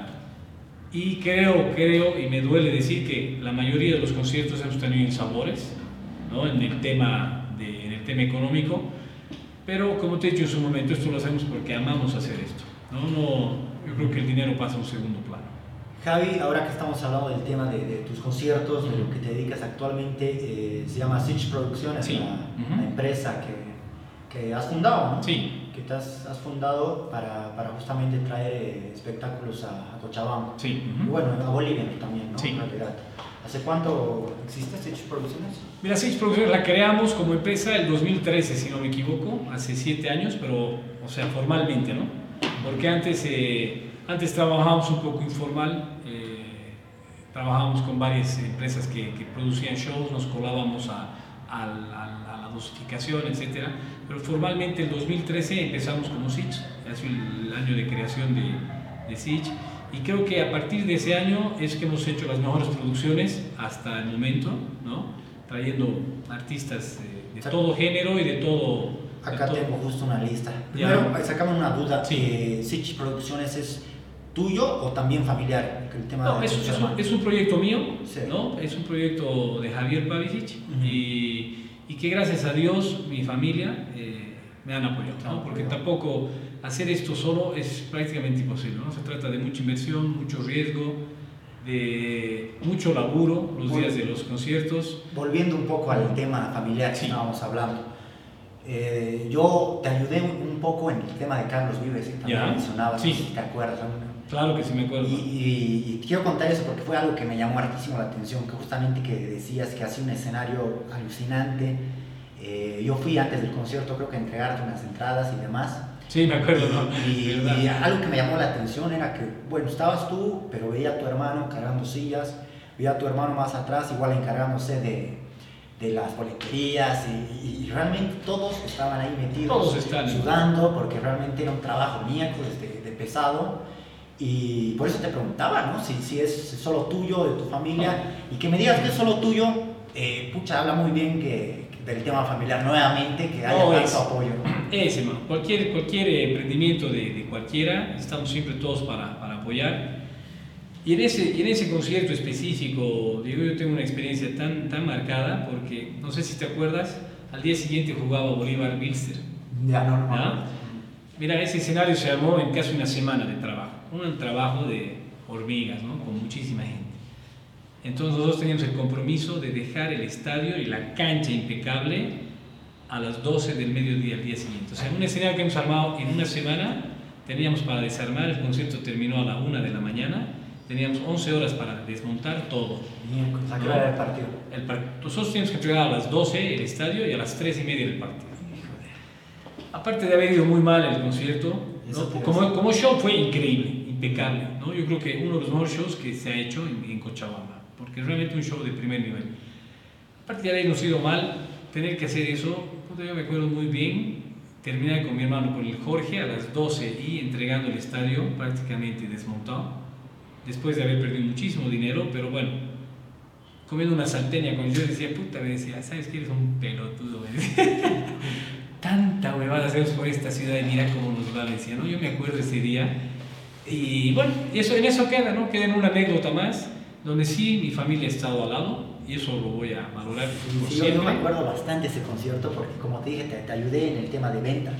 Y creo, creo, y me duele decir que la mayoría de los conciertos hemos tenido insabores, ¿no? En el tema, de, en el tema económico. Pero como te he dicho en su momento, esto lo hacemos porque amamos hacer esto, ¿no? No, yo creo que el dinero pasa a un segundo plano. Javi, ahora que estamos hablando del tema de, de tus conciertos, de lo que te dedicas actualmente, eh, se llama Sich Producciones, sí. la, uh-huh. la empresa que, que has fundado, ¿no? Sí. Que te has, has fundado para, para justamente traer eh, espectáculos a, a Cochabamba. Sí. Uh-huh. Y bueno, a Bolivia también, ¿no? Sí. En realidad. ¿Hace cuánto existe Sich Producciones? Mira, Sich Producciones la creamos como empresa el dos mil trece, si no me equivoco, hace siete años, pero, o sea, formalmente, ¿no? Porque antes, eh, antes trabajábamos un poco informal, eh, trabajábamos con varias empresas que, que producían shows, nos colábamos a, a, a, a la dosificación, etcétera. Pero formalmente el dos mil trece empezamos como Sich, ha sido el año de creación de, de Sich. Y creo que a partir de ese año es que hemos hecho las mejores producciones hasta el momento, ¿no? Trayendo artistas de, de todo género y de todo... Acá de todo. tengo justo una lista. Primero, Ya. sacame una duda. Sí. Eh, ¿Sich Producciones es tuyo o también familiar? El tema No, de es, es, un, es un proyecto mío, sí. ¿no? Es un proyecto de Javier Pavicic, uh-huh. y, y que gracias a Dios, mi familia, eh, me han apoyado, ¿no? Porque tampoco... hacer esto solo es prácticamente imposible, ¿no? Se trata de mucha inversión, mucho riesgo, de mucho laburo los días de los conciertos. Volviendo un poco al tema familiar que sí. estábamos hablando, Eh, yo te ayudé un, un poco en el tema de Carlos Vives, que también Ya. mencionabas, Sí. no sé si te acuerdas. ¿No? Claro que sí me acuerdo. Y, y, y quiero contar eso porque fue algo que me llamó hartísimo la atención, que justamente que decías que hacía un escenario alucinante. Eh, yo fui antes del concierto, creo que a entregarte unas entradas y demás. Sí, me acuerdo, y, ¿no? y, y algo que me llamó la atención era que, bueno, estabas tú, pero veía a tu hermano cargando sillas, veía a tu hermano más atrás, igual encargándose de, de las boleterías, y, y realmente todos estaban ahí metidos, Todos están. sudando, porque realmente era un trabajo miércoles de, de pesado. Y por eso te preguntaba, ¿no? Si, si es solo tuyo, de tu familia, y que me digas que es solo tuyo, eh, pucha, habla muy bien que, que del tema familiar nuevamente, que haya No, tanto es- apoyo, ¿no? Es, hermano, cualquier, cualquier emprendimiento de, de cualquiera, estamos siempre todos para, para apoyar. Y en ese, en ese concierto específico, digo, yo tengo una experiencia tan, tan marcada, porque no sé si te acuerdas, al día siguiente jugaba Bolívar Bilster. Ya, no, no. ¿Ya? Mira, ese escenario se armó en casi una semana de trabajo, un trabajo de hormigas, ¿no? Con muchísima gente. Entonces nosotros teníamos el compromiso de dejar el estadio y la cancha impecable a las doce del mediodía al día siguiente. O sea, un escenario que hemos armado en una semana, teníamos para desarmar, el concierto terminó a la una de la mañana, teníamos once horas para desmontar todo. Bien, pues, ¿a qué hora era el partido? El par- Nosotros teníamos que entregar a las doce el estadio y a las tres y media el partido. Aparte de haber ido muy mal el concierto, Eso te ¿no? iba a como, decir. como show fue increíble, impecable, ¿no? Yo creo que uno de los mejores shows que se ha hecho en, en Cochabamba, porque es realmente un show de primer nivel. Aparte de habernos ido mal, tener que hacer eso, puta, yo me acuerdo muy bien, terminar con mi hermano, con el Jorge, a las doce y entregando el estadio prácticamente desmontado, después de haber perdido muchísimo dinero, pero bueno, comiendo una salteña con yo decía, puta, me decía, ¿sabes que eres un pelotudo? Me decía. Tanta huevada hacemos por esta ciudad y mira cómo nos va, decía, ¿no? Yo me acuerdo ese día y bueno, eso, en eso queda, ¿no? Queda en una anécdota más, donde sí mi familia ha estado al lado y eso lo voy a valorar por Sí, yo, yo siempre. me acuerdo bastante de ese concierto porque, como te dije, te, te ayudé en el tema de venta.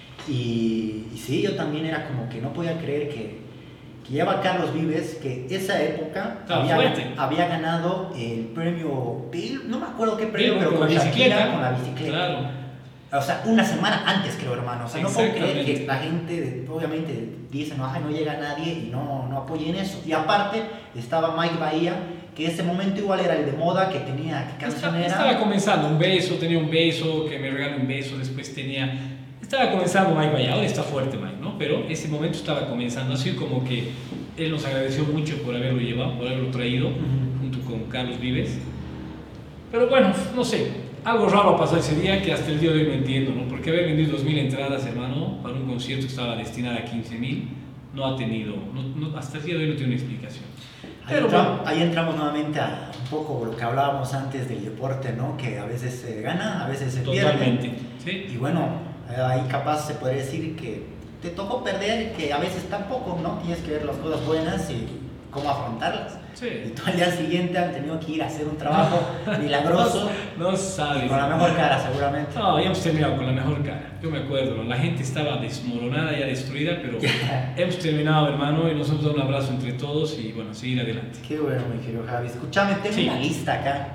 Y, y sí, yo también era como que no podía creer que, que lleva Carlos Vives, que esa época Estaba había, fuerte. había ganado el premio Bill, no me acuerdo qué premio, Bien, pero con con la Shakira, bicicleta. con la bicicleta. Claro. O sea, una semana antes, creo, hermano. O sea, no puedo creer Exactamente. que la gente, obviamente, dice, no, ay, no llega nadie y no, no apoyen eso. Y aparte, estaba Mike Bahía, que ese momento igual era el de moda, que tenía, ¿qué canción Estaba, era? estaba comenzando, un beso, tenía un beso, que me regaló un beso, después tenía... Estaba comenzando Mike Bahía, ahora está fuerte Mike, ¿no? Pero ese momento estaba comenzando, así como que él nos agradeció mucho por haberlo llevado, por haberlo traído, Ujú. junto con Carlos Vives. Pero bueno, no sé, algo raro pasó ese día que hasta el día de hoy no entiendo, ¿no? Porque haber vendido dos mil entradas, hermano, para un concierto que estaba destinado a quince mil, no ha tenido, no, no, hasta el día de hoy no tiene una explicación. Ahí, Pero entra- bueno, ahí entramos nuevamente a un poco lo que hablábamos antes del deporte, ¿no? Que a veces se gana, a veces se totalmente, pierde. ¿sí? Y bueno, eh, ahí capaz se podría decir que te tocó perder, que a veces tampoco, ¿no? Tienes que ver las cosas buenas y cómo afrontarlas. Sí. Y tú al día siguiente han tenido que ir a hacer un trabajo milagroso No y sabes. con la mejor cara, seguramente. No, ya hemos terminado con la mejor cara. Yo me acuerdo, ¿no? La gente estaba desmoronada, ya destruida, pero hemos terminado, hermano, y nos hemos dado un abrazo entre todos y bueno, seguir adelante. Qué bueno, mi querido Javi. Escúchame, tengo Sí. una lista acá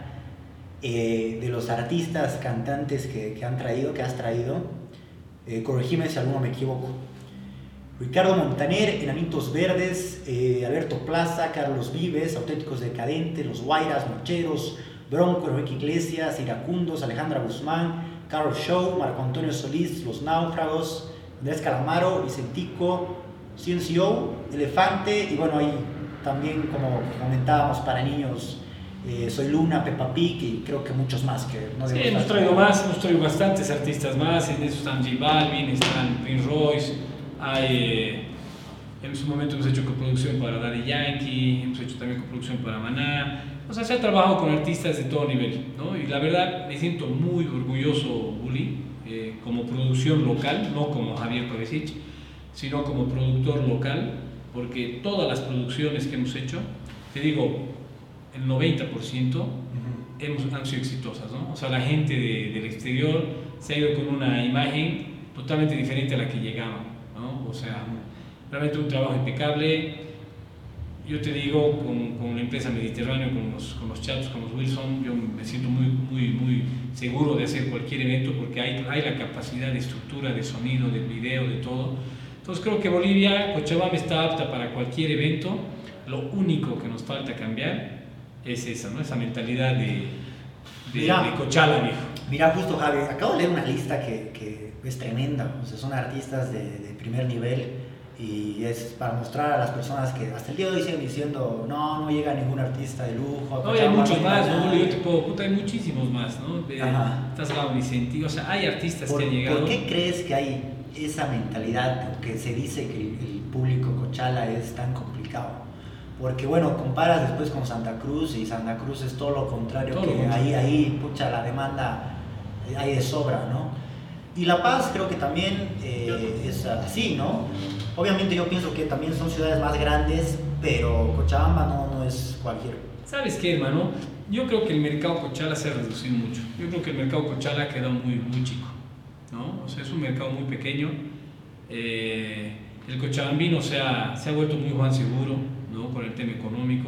eh, de los artistas, cantantes que, que han traído, que has traído. Eh, corregime si alguno me equivoco. Ricardo Montaner, Enanitos Verdes, eh, Alberto Plaza, Carlos Vives, Auténticos Decadentes, Los Guairas, Mocheros, Bronco, Enrique Iglesias, Iracundos, Alejandra Guzmán, Carol Show, Marco Antonio Solís, Los Náufragos, Andrés Calamaro, Vicentico, C N C O, Elefante y bueno, ahí también como comentábamos para niños, eh, Soy Luna, Peppa Pig y creo que muchos más que no Sí, debo hemos estar- traído más, hemos traído bastantes artistas más, en eso están J Balvin, están Prince Royce, hay, eh, en su momento hemos hecho coproducción para Daddy Yankee, hemos hecho también coproducción para Maná, o sea, se ha trabajado con artistas de todo nivel, ¿no? Y la verdad me siento muy orgulloso, Uli, eh, como producción local, no como Javier Pavesic, sino como productor local, porque todas las producciones que hemos hecho, te digo, el noventa por ciento Ujú. hemos, han sido exitosas, ¿no? O sea, la gente de- del exterior se ha ido con una imagen totalmente diferente a la que llegaba, ¿no? O sea, realmente un trabajo impecable. yo te digo, con, con la empresa Mediterráneo, con los, con los Chatos, con los Wilson, yo me siento muy, muy, muy seguro de hacer cualquier evento porque hay, hay la capacidad de estructura, de sonido, de video, de todo. Entonces creo que Bolivia, Cochabamba está apta para cualquier evento. Lo único que nos falta cambiar es esa, ¿no? Esa mentalidad de, de, mira, de Cochala, viejo. Mira, justo Javi, acabo de leer una lista que, que es tremenda, o sea, son artistas de, de primer nivel y es para mostrar a las personas que hasta el día de hoy siguen diciendo no, no llega ningún artista de lujo. No, hay muchos más, ¿no? Yo te puedo, puta, hay muchísimos más, ¿no? De, Ajá. Estás hablando de Vicentí, o sea, hay artistas ¿Por, que han llegado. ¿Por qué crees que hay esa mentalidad que se dice que el, el público Cochala es tan complicado? Porque bueno, comparas después con Santa Cruz y Santa Cruz es todo lo contrario, todo que lo ahí, ahí, pucha, la demanda hay de sobra, ¿no? Y La Paz creo que también eh, es así, ¿no? Obviamente yo pienso que también son ciudades más grandes, pero Cochabamba no, no es cualquier. ¿Sabes qué, hermano? Yo creo que el mercado Cochala se ha reducido mucho. Yo creo que el mercado Cochala ha quedado muy, muy chico, ¿no? O sea, es un mercado muy pequeño. Eh, el cochabambino se ha, se ha vuelto muy Juan Seguro, ¿no? Con el tema económico.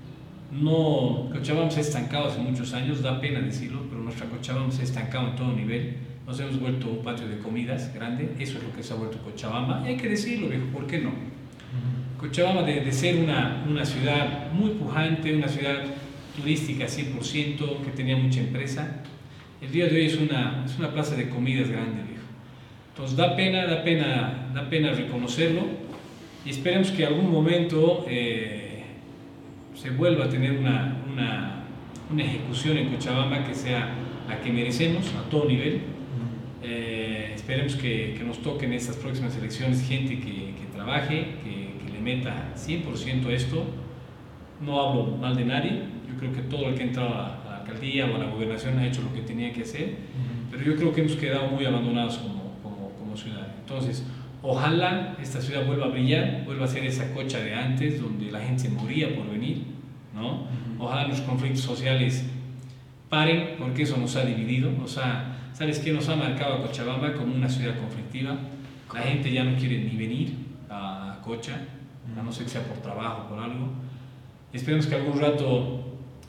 No, Cochabamba se ha estancado hace muchos años, da pena decirlo, pero nuestra Cochabamba se ha estancado en todo nivel. Nos hemos vuelto un patio de comidas grande, eso es lo que se ha vuelto Cochabamba, y hay que decirlo, viejo, ¿por qué no? Cochabamba, de, de ser una, una ciudad muy pujante, una ciudad turística cien por ciento, que tenía mucha empresa, el día de hoy es una, es una plaza de comidas grande, viejo. Entonces da pena, da pena, da pena reconocerlo, y esperemos que algún momento eh, se vuelva a tener una, una, una ejecución en Cochabamba que sea la que merecemos a todo nivel. Eh, esperemos que, que nos toquen en estas próximas elecciones gente que, que trabaje, que, que le meta cien por ciento a esto. No hablo mal de nadie, yo creo que todo el que ha entrado a la, a la alcaldía o a la gobernación ha hecho lo que tenía que hacer, uh-huh. Pero yo creo que hemos quedado muy abandonados como, como, como ciudad. Entonces, ojalá esta ciudad vuelva a brillar, vuelva a ser esa Cocha de antes, donde la gente se moría por venir, ¿no? Uh-huh. Ojalá los conflictos sociales paren, porque eso nos ha dividido, nos ha, ¿sabes qué? Nos ha marcado a Cochabamba como una ciudad conflictiva. La gente ya no quiere ni venir a Cocha, a no ser que sea por trabajo o por algo. Esperemos que algún rato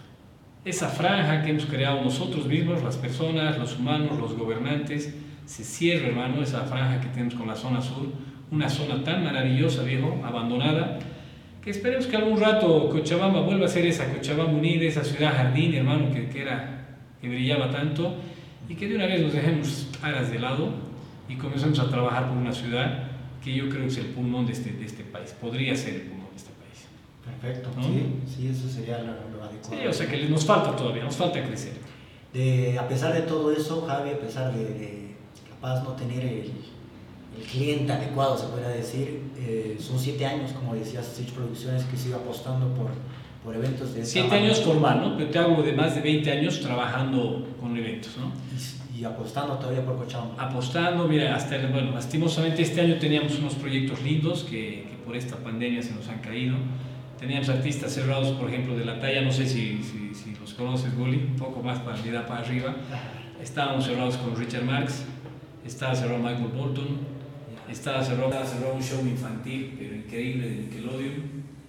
esa franja que hemos creado nosotros mismos, las personas, los humanos, los gobernantes, se cierre, hermano, esa franja que tenemos con la zona sur, una zona tan maravillosa, viejo, abandonada, que esperemos que algún rato Cochabamba vuelva a ser esa Cochabamba unida, esa ciudad jardín, hermano, que, que, era, que brillaba tanto, y que de una vez nos dejemos aras de lado y comencemos a trabajar por una ciudad que yo creo que es el pulmón de este, de este país, podría ser el pulmón de este país. Perfecto, ¿no? sí, sí, eso sería lo, lo adecuado. Sí, o sea que nos falta todavía, nos falta crecer. De, a pesar de todo eso, Javi, a pesar de, de capaz no tener el, el cliente adecuado, se podría decir, eh, son siete años, como decías, Stitch Producciones, que sigue apostando por, por eventos de esta Siete manera. años formal, ¿no? Pero te hablo de más de veinte años trabajando con eventos, ¿no? Y, y apostando todavía por Cochabamba. Apostando, mira, hasta, el, bueno, lastimosamente este año teníamos unos proyectos lindos que, que por esta pandemia se nos han caído. Teníamos artistas cerrados, por ejemplo, de la talla, no sé si, si, si los conoces, Gulli, un poco más para mirar para arriba. Estábamos cerrados con Richard Marx, estaba cerrado Michael Bolton, estaba cerrado, estaba cerrado un show infantil, pero increíble, de Nickelodeon.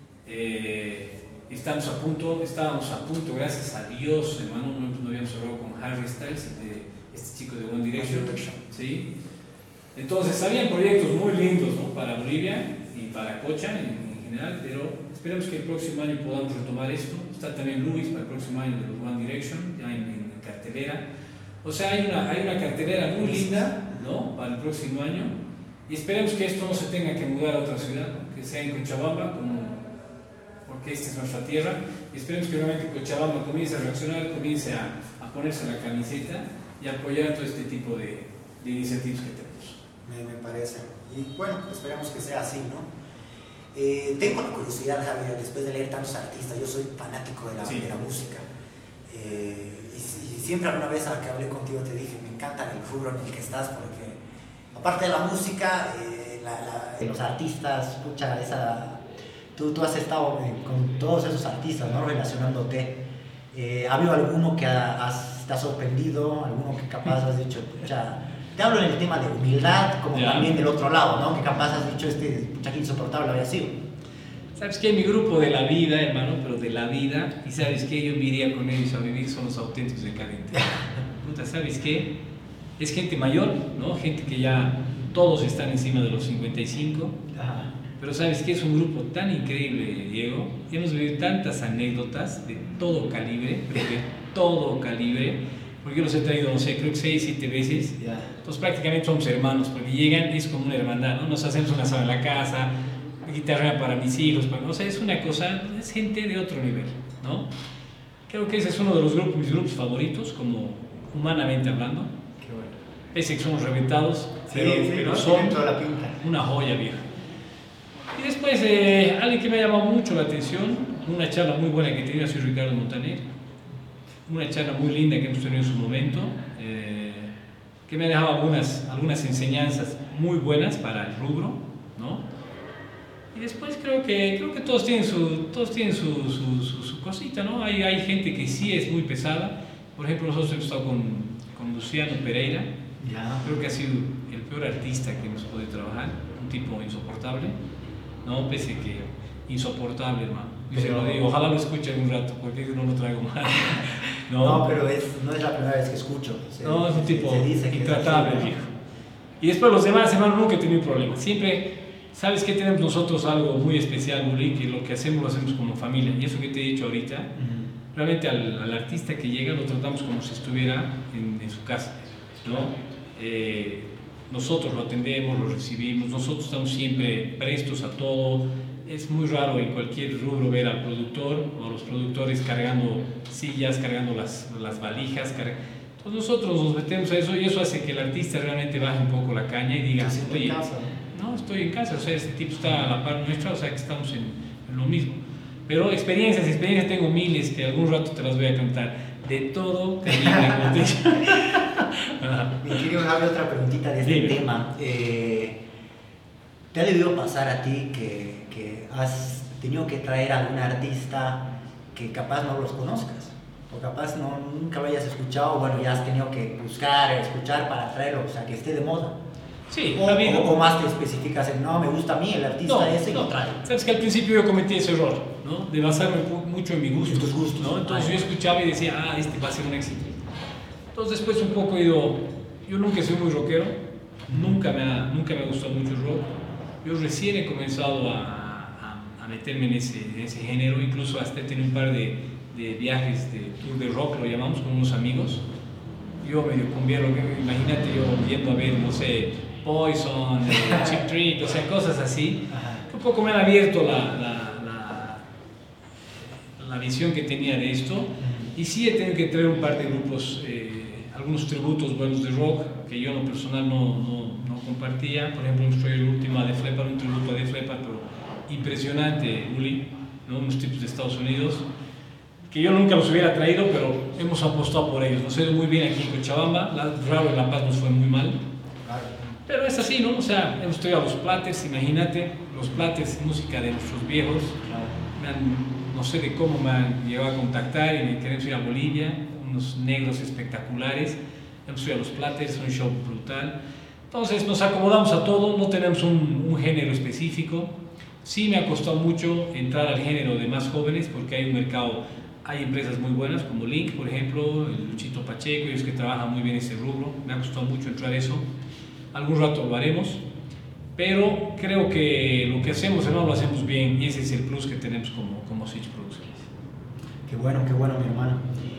Eh, estamos a punto, estábamos a punto, gracias a Dios, hermano, no, no habíamos cerrado con Harry Styles, de, este chico de One Direction. ¿Sí? Entonces, habían proyectos muy lindos, ¿no? Para Bolivia y para Cocha en, en general, pero esperemos que el próximo año podamos retomar esto. Está también Luis para el próximo año de los One Direction, ya en, en cartelera. O sea, hay una, hay una cartelera muy linda, ¿no? Para el próximo año. Y esperemos que esto no se tenga que mudar a otra ciudad, ¿no? Que sea en Cochabamba, como, porque esta es nuestra tierra. Y esperemos que realmente Cochabamba comience a reaccionar, comience a, a ponerse la camiseta y a apoyar todo este tipo de, de iniciativas que tenemos. Me, me parece. Y bueno, esperemos que sea así, ¿no? Eh, tengo la curiosidad, Javier, después de leer tantos artistas, yo soy fanático de la, sí. de la música. Eh, y, y siempre alguna vez a que hablé contigo te dije, me encanta el rubro en el que estás, porque aparte de la música, eh, la, la, los artistas, pucha, esa, tú, tú has estado eh, con todos esos artistas, ¿no? Relacionándote. Eh, ¿Ha habido alguno que has, te ha sorprendido? ¿Alguno que capaz has dicho, pucha? Te hablo en el tema de humildad, como yeah. también del otro lado, ¿no? Que capaz has dicho, este pucha, que insoportable había sido. ¿Sabes qué? Mi grupo de la vida, hermano, pero de la vida, y ¿sabes qué? Yo me iría con ellos a vivir, son los auténticos decadentes. Puta, ¿sabes qué? Es gente mayor, ¿no? Gente que ya todos están encima de los cincuenta y cinco. Ajá. Pero ¿sabes qué? Es un grupo tan increíble, Diego. Hemos vivido tantas anécdotas de todo calibre, pero de todo calibre. Porque yo los he traído, no sé, creo que seis, siete veces. Yeah. Entonces prácticamente somos hermanos, porque llegan, es como una hermandad, ¿no? Nos hacemos una sala en la casa, guitarra para mis hijos, para, o sea, es una cosa, es gente de otro nivel, ¿no? Creo que ese es uno de los grupos, mis grupos favoritos, como humanamente hablando. Qué bueno. Pese que somos reventados, Sí, pero, sí, pero ¿no? son Tienen toda la pinta. una joya vieja. Y después, eh, alguien que me ha llamado mucho la atención, una charla muy buena que tenía, soy Ricardo Montaner, una charla muy linda que hemos tenido en su momento, eh, que me ha dejado algunas, algunas enseñanzas muy buenas para el rubro, ¿no? Y después creo que, creo que todos tienen su, todos tienen su, su, su, su cosita, ¿no? Hay, hay gente que sí es muy pesada, por ejemplo, nosotros hemos estado con, con Luciano Pereira, Yeah. creo que ha sido el peor artista que hemos podido trabajar, un tipo insoportable, no, pese que insoportable, hermano. Yo se lo digo, ojalá lo escuchen un rato, porque no lo traigo mal. No, no, pero es, no es la primera vez que escucho. Se, no, es un tipo se dice que intratable, es así, ¿no? viejo. Y después los demás, hermano, nunca he tenido problemas. Siempre, ¿sabes qué? Tenemos nosotros algo muy especial, Bully, que lo que hacemos lo hacemos como familia. Y eso que te he dicho ahorita, uh-huh. realmente al, al artista que llega lo tratamos como si estuviera en, en su casa, ¿no? Eh, nosotros lo atendemos, lo recibimos, nosotros estamos siempre prestos a todo. Es muy raro en cualquier rubro ver al productor o a los productores cargando sillas, cargando las, las valijas. Carg... Entonces nosotros nos metemos a eso y eso hace que el artista realmente baje un poco la caña y diga, estoy en casa, ¿no? no, estoy en casa, o sea, este tipo está a la par nuestra, o sea, que estamos en, en lo mismo. Pero experiencias, experiencias tengo miles que algún rato te las voy a contar, de todo calibre. Mi querido Javi, otra preguntita de este Dime. tema. Eh, ¿Te ha debido pasar a ti que, que has tenido que traer a algún artista que capaz no los conozcas? O capaz no, nunca lo hayas escuchado, bueno, ya has tenido que buscar, escuchar para traerlo, o sea, que esté de moda. Sí, o, ha habido. o, o más te especificas en, no, me gusta a mí el artista No, ese y no. lo traigo. Sabes que al principio yo cometí ese error, ¿no? De basarme mucho en mi gusto, En tus gustos. ¿no? Entonces Ay. yo escuchaba y decía, ah, este va a ser un éxito. Entonces después un poco he ido, yo nunca he sido muy rockero, nunca me ha, nunca me ha gustado mucho el rock. Yo recién he comenzado a, a, a meterme en ese, en ese género, incluso hasta he tenido un par de, de viajes de tour de rock, lo llamamos, con unos amigos. Yo medio cumbiero, imagínate yo yendo a ver, no sé, Poison, eh, Cheap Trick, o sea, cosas así. Ajá. Un poco me han abierto la, la, la, la visión que tenía de esto. Y sí he tenido que traer un par de grupos, eh, algunos tributos buenos de rock, que yo en lo personal no, no, no compartía. Por ejemplo, fue el último a Def Leppard, un tributo a Def Leppard, pero impresionante, Uli, ¿no? Unos tipos de Estados Unidos, que yo nunca los hubiera traído, pero hemos apostado por ellos. Nos ha ido muy bien aquí en Cochabamba, la, raro en La Paz nos fue muy mal. Pero es así, ¿no? O sea, hemos traído a los Platters, imagínate, los Platters, música de nuestros viejos. Me han, no sé de cómo me han llegado a contactar y me queremos ir a Bolivia, unos negros espectaculares. Hemos ido a los Platters, un show brutal. Entonces nos acomodamos a todo, no tenemos un, un género específico. Sí me ha costado mucho entrar al género de más jóvenes porque hay un mercado, hay empresas muy buenas como Link, por ejemplo, el Luchito Pacheco, ellos que trabajan muy bien ese rubro. Me ha costado mucho entrar a eso. Algún rato lo haremos, pero creo que lo que hacemos, hermano, lo hacemos bien y ese es el plus que tenemos como, como Switch Producciones. Qué bueno, qué bueno, mi hermano.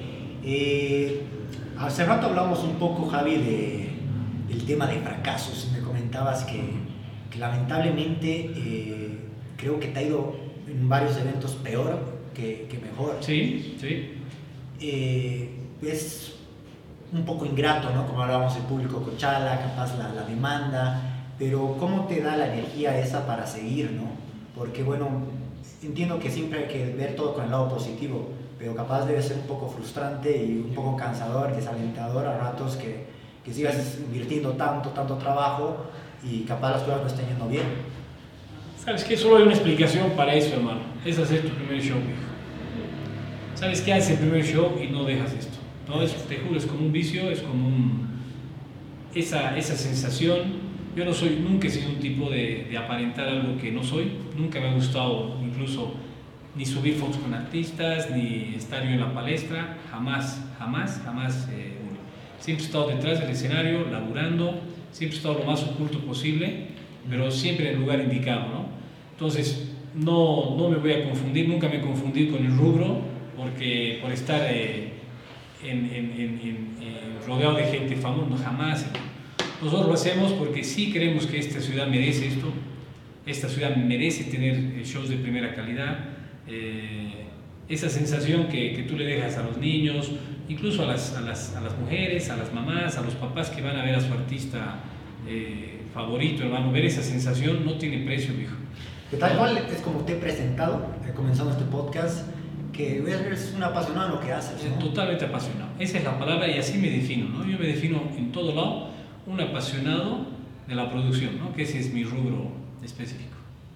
Eh, hace rato hablamos un poco, Javi, de, del tema de fracasos. Me comentabas que, que lamentablemente eh, creo que te ha ido en varios eventos peor que, que mejor. Sí, sí. Eh, es un poco ingrato, ¿no? Como hablábamos del público Cochala, capaz la, la demanda, pero ¿cómo te da la energía esa para seguir, ¿no? Porque bueno, entiendo que siempre hay que ver todo con el lado positivo, pero capaz debe ser un poco frustrante y un poco cansador, desalentador a ratos que, que sigas invirtiendo tanto, tanto trabajo y capaz las cosas no estén yendo bien. ¿Sabes qué? Solo hay una explicación para eso, hermano. Es hacer tu primer show, viejo. ¿Sabes qué? Haces el primer show y no dejas esto. No, es, te juro, es como un vicio, es como un, esa, esa sensación Yo no soy, nunca he sido un tipo de, de aparentar algo que no soy. Nunca me ha gustado incluso ni subir fotos con artistas, ni estar yo en la palestra. Jamás, jamás, jamás. Eh, siempre he estado detrás del escenario, laburando. Siempre he estado lo más oculto posible, pero siempre en el lugar indicado, ¿no? Entonces, no, no me voy a confundir, nunca me he confundido con el rubro, porque por estar eh, en, en, en, en, en rodeado de gente famosa, no, jamás. Nosotros lo hacemos porque sí creemos que esta ciudad merece esto, esta ciudad merece tener shows de primera calidad, eh, esa sensación que, que tú le dejas a los niños, incluso a las, a, las, a las mujeres, a las mamás, a los papás que van a ver a su artista eh, favorito, hermano, ver esa sensación no tiene precio, viejo. Que tal cual es como te he presentado, eh, comenzando este podcast, que eres un apasionado en lo que haces, ¿no? Totalmente apasionado, esa es la palabra y así me defino, ¿no? Yo me defino en todo lado un apasionado de la producción, ¿no? Que ese es mi rubro específico.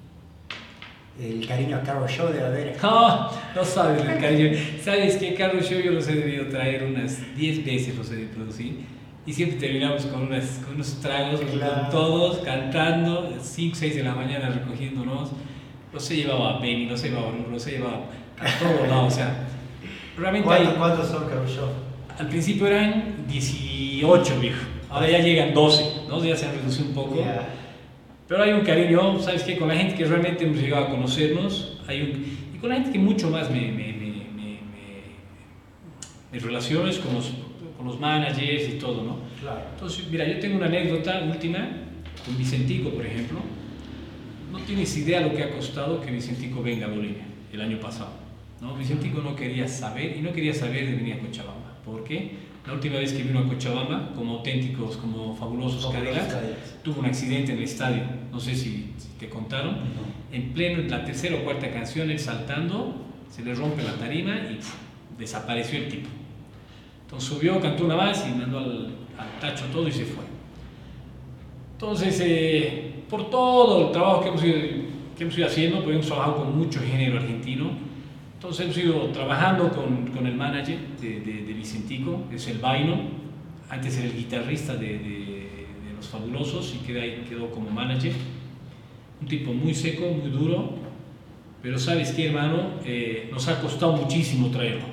El cariño a Carol Show debe haber. No, no sabes el cariño. ¿Sabes qué? Carol Show yo los he debido traer unas diez veces, los he de producir. Y siempre terminamos con, unas, con unos tragos, claro, con todos, cantando, cinco, seis de la mañana recogiéndonos. Los he llevado a Benny, los he llevado a Rubro, los he llevado a todos lados. O sea, realmente ¿Cuántos, hay, ¿Cuántos son Carol Show? Al principio eran dieciocho, viejo. Ahora ya llegan doce, ¿no? Ya se han reducido un poco. Yeah. Pero hay un cariño, ¿sabes qué? Con la gente que realmente hemos llegado a conocernos, hay un, y con la gente que mucho más me, me, me, me, me, me relaciones con los, con los managers y todo, ¿no? Claro. Entonces, mira, yo tengo una anécdota última con Vicentico, por ejemplo. No tienes idea lo que ha costado que Vicentico venga a Bolivia el año pasado, ¿no? Vicentico no quería saber, y no quería saber de venir a Cochabamba. ¿Por qué? La última vez que vino a Cochabamba, como auténticos, como fabulosos Cadillacs, tuvo un accidente en el estadio. No sé si, si te contaron. No. En pleno, en la tercera o cuarta canción, él saltando, se le rompe la tarima y pff, desapareció el tipo. Entonces subió, cantó una más y mandó al, al tacho todo y se fue. Entonces, eh, por todo el trabajo que hemos ido, que hemos ido haciendo, porque hemos trabajado con mucho género argentino. Entonces hemos ido trabajando con, con el manager de, de, de Vicentico, es el Vaino, antes era el guitarrista de, de, de Los Fabulosos y quedó, quedó como manager. Un tipo muy seco, muy duro, pero ¿sabes qué, hermano? Eh, nos ha costado muchísimo traerlo.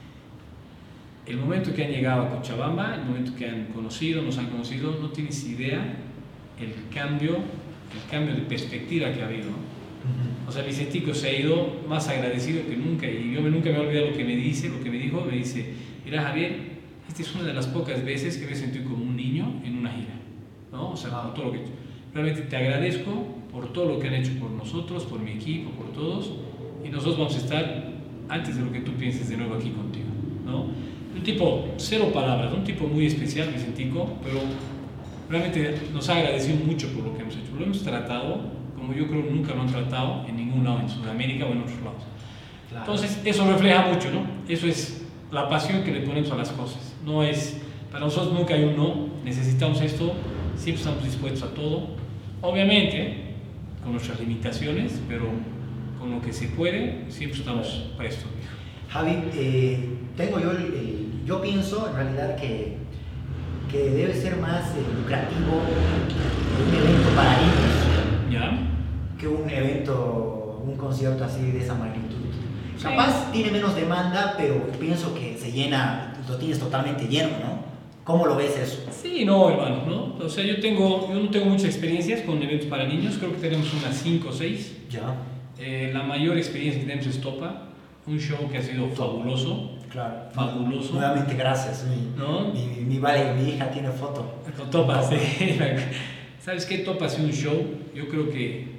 El momento que han llegado a Cochabamba, el momento que han conocido, nos han conocido, no tienes idea el cambio, el cambio de perspectiva que ha habido, ¿no? O sea, Vicentico se ha ido más agradecido que nunca y yo nunca me he olvidado lo que me dice, lo que me dijo, me dice, mira Javier, esta es una de las pocas veces que me he sentido como un niño en una gira, ¿no? O sea, por todo lo que he hecho. Realmente te agradezco por todo lo que han hecho por nosotros, por mi equipo, por todos, y nosotros vamos a estar antes de lo que tú pienses de nuevo aquí contigo, ¿no? Un tipo, cero palabras, un tipo muy especial, Vicentico, pero realmente nos ha agradecido mucho por lo que hemos hecho. Lo hemos tratado como yo creo nunca lo han tratado en ningún lado, en Sudamérica o en otros lados. Claro. Entonces, eso refleja mucho, ¿no? Eso es la pasión que le ponemos a las cosas. No es, para nosotros nunca hay un no, necesitamos esto, siempre estamos dispuestos a todo. Obviamente, con nuestras limitaciones, pero con lo que se puede, siempre estamos prestos. Javi, eh, tengo yo, el, el, yo pienso en realidad que, que debe ser más eh, lucrativo un evento para niños. ¿Ya? Que un evento, un concierto así de esa magnitud. Sí. Capaz tiene menos demanda, pero pienso que se llena, lo tienes totalmente lleno, ¿no? ¿Cómo lo ves eso? Sí, no, hermano, ¿no? O sea, yo, tengo, yo no tengo muchas experiencias con eventos para niños, creo que tenemos unas cinco o seis. Ya. Eh, la mayor experiencia que tenemos es Topa, un show que ha sido fabuloso. Claro. Fabuloso. Nuevamente, gracias. Mi, ¿no? mi, mi, vale, mi hija tiene foto. Con Topa, sí. ¿Sabes qué? Topa ha sido un show, yo creo que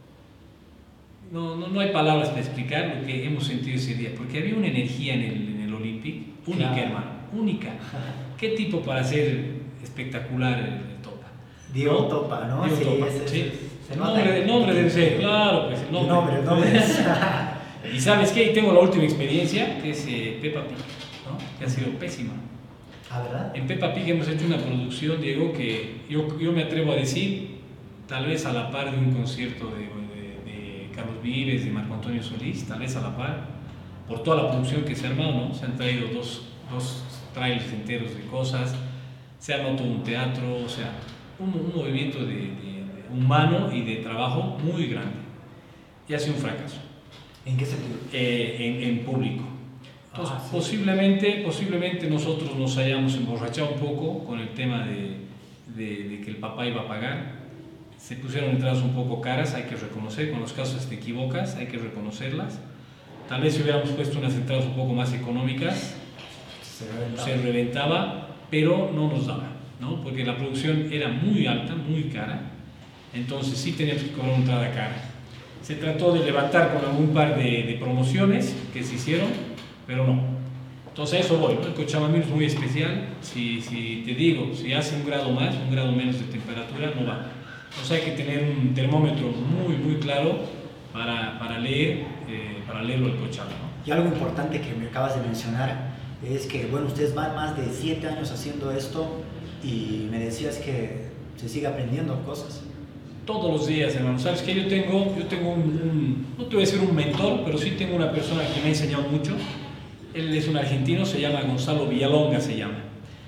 no, no, no hay palabras para explicar lo que hemos sentido ese día, porque había una energía en el, en el Olympic, única, claro. Hermano, única. ¿Qué tipo para ser espectacular el, el Topa? Diego ¿no? Topa, ¿no? Diego sí, Topa, ese, sí. Se el nombre, el nombre debe ser, claro, pues el nombre. El nombre, el nombre. Y ¿sabes qué? Tengo la última experiencia, que es eh, Peppa Pig, ¿no? Que ha sido pésima. ¿Ah, verdad? En Peppa Pig hemos hecho una producción, Diego, que yo, yo me atrevo a decir, tal vez a la par de un concierto de, de, de Carlos Vives, de Marco Antonio Solís, tal vez a la par, por toda la producción que se ha armado, ¿no? Se han traído dos, dos trailers enteros de cosas, se ha armado todo un teatro, o sea, un, un movimiento de, de, de humano y de trabajo muy grande. Y ha sido un fracaso. ¿En qué sentido? Eh, en, en público. Entonces, Ah, sí. posiblemente, posiblemente nosotros nos hayamos emborrachado un poco con el tema de, de, de que el papá iba a pagar. Se pusieron entradas un poco caras, hay que reconocer, con los casos te equivocas, hay que reconocerlas. Tal vez si hubiéramos puesto unas entradas un poco más económicas, Se reventaba. se reventaba, pero no nos daba, ¿no? Porque la producción era muy alta, muy cara, entonces sí teníamos que cobrar una entrada cara. Se trató de levantar con algún par de, de promociones que se hicieron, pero no. Entonces a eso voy, ¿no? El Cochabamino es muy especial, si, si te digo, si hace un grado más, un grado menos de temperatura, no va. Entonces hay que tener un termómetro muy, muy claro para, para leer, eh, para leerlo el Cochabamba, ¿no? Y algo importante que me acabas de mencionar es que, bueno, ustedes van más de siete años haciendo esto y me decías que se sigue aprendiendo cosas. Todos los días, hermano. Sabes que yo tengo, yo tengo un, un, no te voy a decir un mentor, pero sí tengo una persona que me ha enseñado mucho. Él es un argentino, se llama Gonzalo Villalonga, se llama.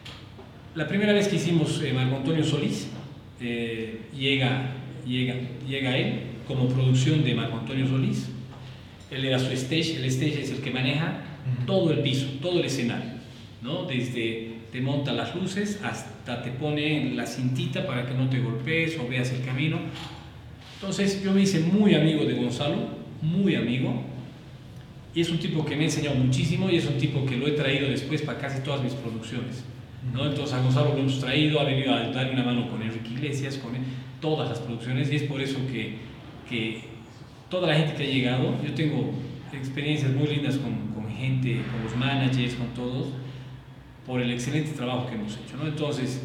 La primera vez que hicimos eh, Marco Antonio Solís, eh, llega, llega, llega él como producción de Marco Antonio Solís. Él era su stage, el stage es el que maneja todo el piso, todo el escenario, ¿no? Desde te monta las luces hasta te pone la cintita para que no te golpees o veas el camino. Entonces yo me hice muy amigo de Gonzalo, muy amigo, y es un tipo que me ha enseñado muchísimo y es un tipo que lo he traído después para casi todas mis producciones, ¿no? Entonces a Gonzalo lo hemos traído, ha venido a darle una mano con Enrique Iglesias, con él, todas las producciones, y es por eso que, que toda la gente que ha llegado, yo tengo experiencias muy lindas con, con gente, con los managers, con todos, por el excelente trabajo que hemos hecho, ¿no? Entonces,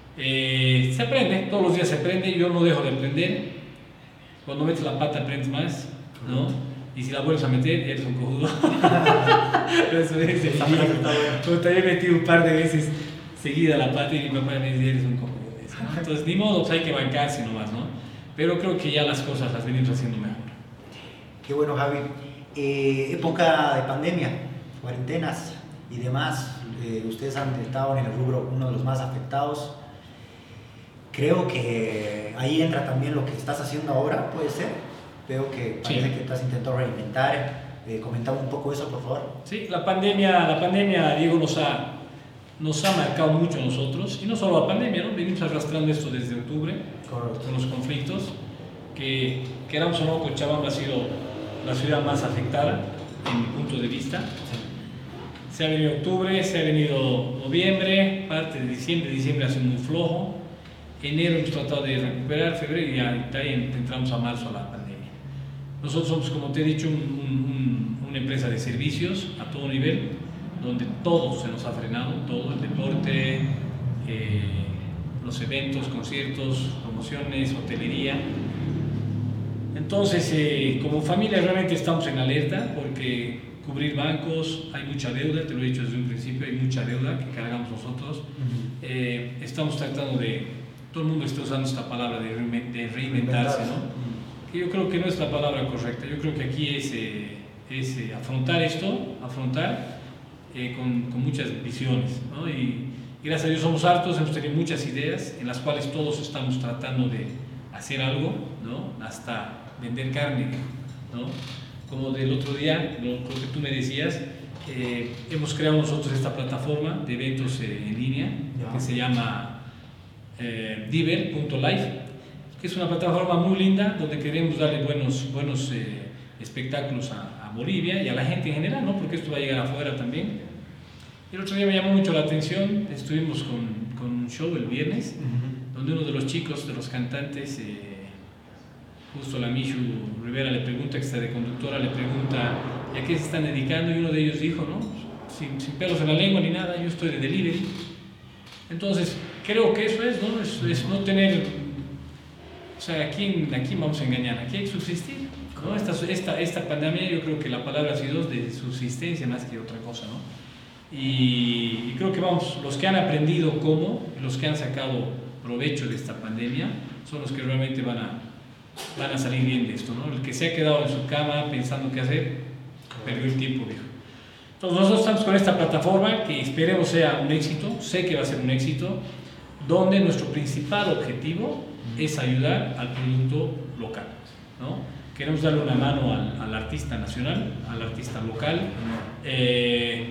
eh, se aprende, todos los días se aprende, yo no dejo de aprender. Cuando metes la pata aprendes más, ¿no? Y si la vuelves a meter, eres un cojudo. Eso es el Como también he metido un par de veces seguida la pata y mi papá me dice, eres un cojudo, ¿no? Entonces, ni modo, pues hay que bancarse nomás, ¿no? Pero creo que ya las cosas las venimos haciendo mejor. Qué bueno, Javi. Eh, época de pandemia, cuarentenas y demás. Eh, ustedes han estado en el rubro uno de los más afectados. Creo que ahí entra también lo que estás haciendo ahora, puede ser. Veo que parece Sí. que te has intentado reinventar. Eh, comentame un poco eso, por favor. Sí, la pandemia, la pandemia, Diego, nos ha, nos ha marcado mucho a nosotros, y no solo la pandemia, ¿no? Venimos arrastrando esto desde octubre, Correcto. con los conflictos, que queramos o no, Cochabamba ha sido la ciudad más afectada, en mi punto de vista. Se ha venido octubre, se ha venido noviembre, parte de diciembre, diciembre ha sido muy flojo, enero hemos tratado de recuperar, febrero y ahí entramos a marzo a la pandemia. Nosotros somos, como te he dicho, un, un, una empresa de servicios a todo nivel, donde todo se nos ha frenado, todo, el deporte, eh, los eventos, conciertos, promociones, hotelería. Entonces, eh, como familia realmente estamos en alerta porque cubrir bancos, hay mucha deuda, te lo he dicho desde un principio, hay mucha deuda que cargamos nosotros. Uh-huh. eh, estamos tratando de, todo el mundo está usando esta palabra de, de reinventarse, ¿no? Uh-huh. Que yo creo que no es la palabra correcta, yo creo que aquí es, eh, es eh, afrontar esto, afrontar eh, con, con muchas visiones, ¿no? Y, y gracias a Dios somos hartos, hemos tenido muchas ideas en las cuales todos estamos tratando de hacer algo, ¿no? Hasta vender carne, ¿no? Como del otro día, lo, lo que tú me decías, eh, hemos creado nosotros esta plataforma de eventos eh, en línea yeah. que se llama eh, diver punto live, que es una plataforma muy linda donde queremos darle buenos, buenos eh, espectáculos a, a Bolivia y a la gente en general, ¿no? Porque esto va a llegar afuera también. Y el otro día me llamó mucho la atención, estuvimos con, con un show el viernes, uh-huh. donde uno de los chicos, de los cantantes, eh, justo la Mishu Rivera le pregunta, que está de conductora, le pregunta ¿y a qué se están dedicando? Y uno de ellos dijo, ¿no? Sin, sin pelos en la lengua ni nada, yo estoy de delivery. Entonces, creo que eso es, ¿no? Es, es no tener, o sea, ¿a quién, ¿a quién vamos a engañar? Aquí hay que subsistir, ¿no? Esta, esta, esta pandemia, yo creo que la palabra ha sido de subsistencia más que otra cosa, ¿no? Y, y creo que vamos, los que han aprendido cómo, los que han sacado provecho de esta pandemia, son los que realmente van a van a salir bien de esto, ¿no? El que se ha quedado en su cama pensando qué hacer, perdió el tiempo, dijo. Entonces nosotros estamos con esta plataforma que esperemos sea un éxito, sé que va a ser un éxito. donde nuestro principal objetivo es ayudar al producto local, ¿no? Queremos darle una mano al, al artista nacional, al artista local, eh,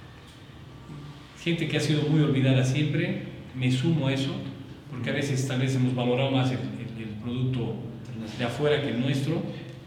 gente que ha sido muy olvidada siempre, me sumo a eso, porque a veces tal vez hemos valorado más el, el, el producto de afuera que el nuestro,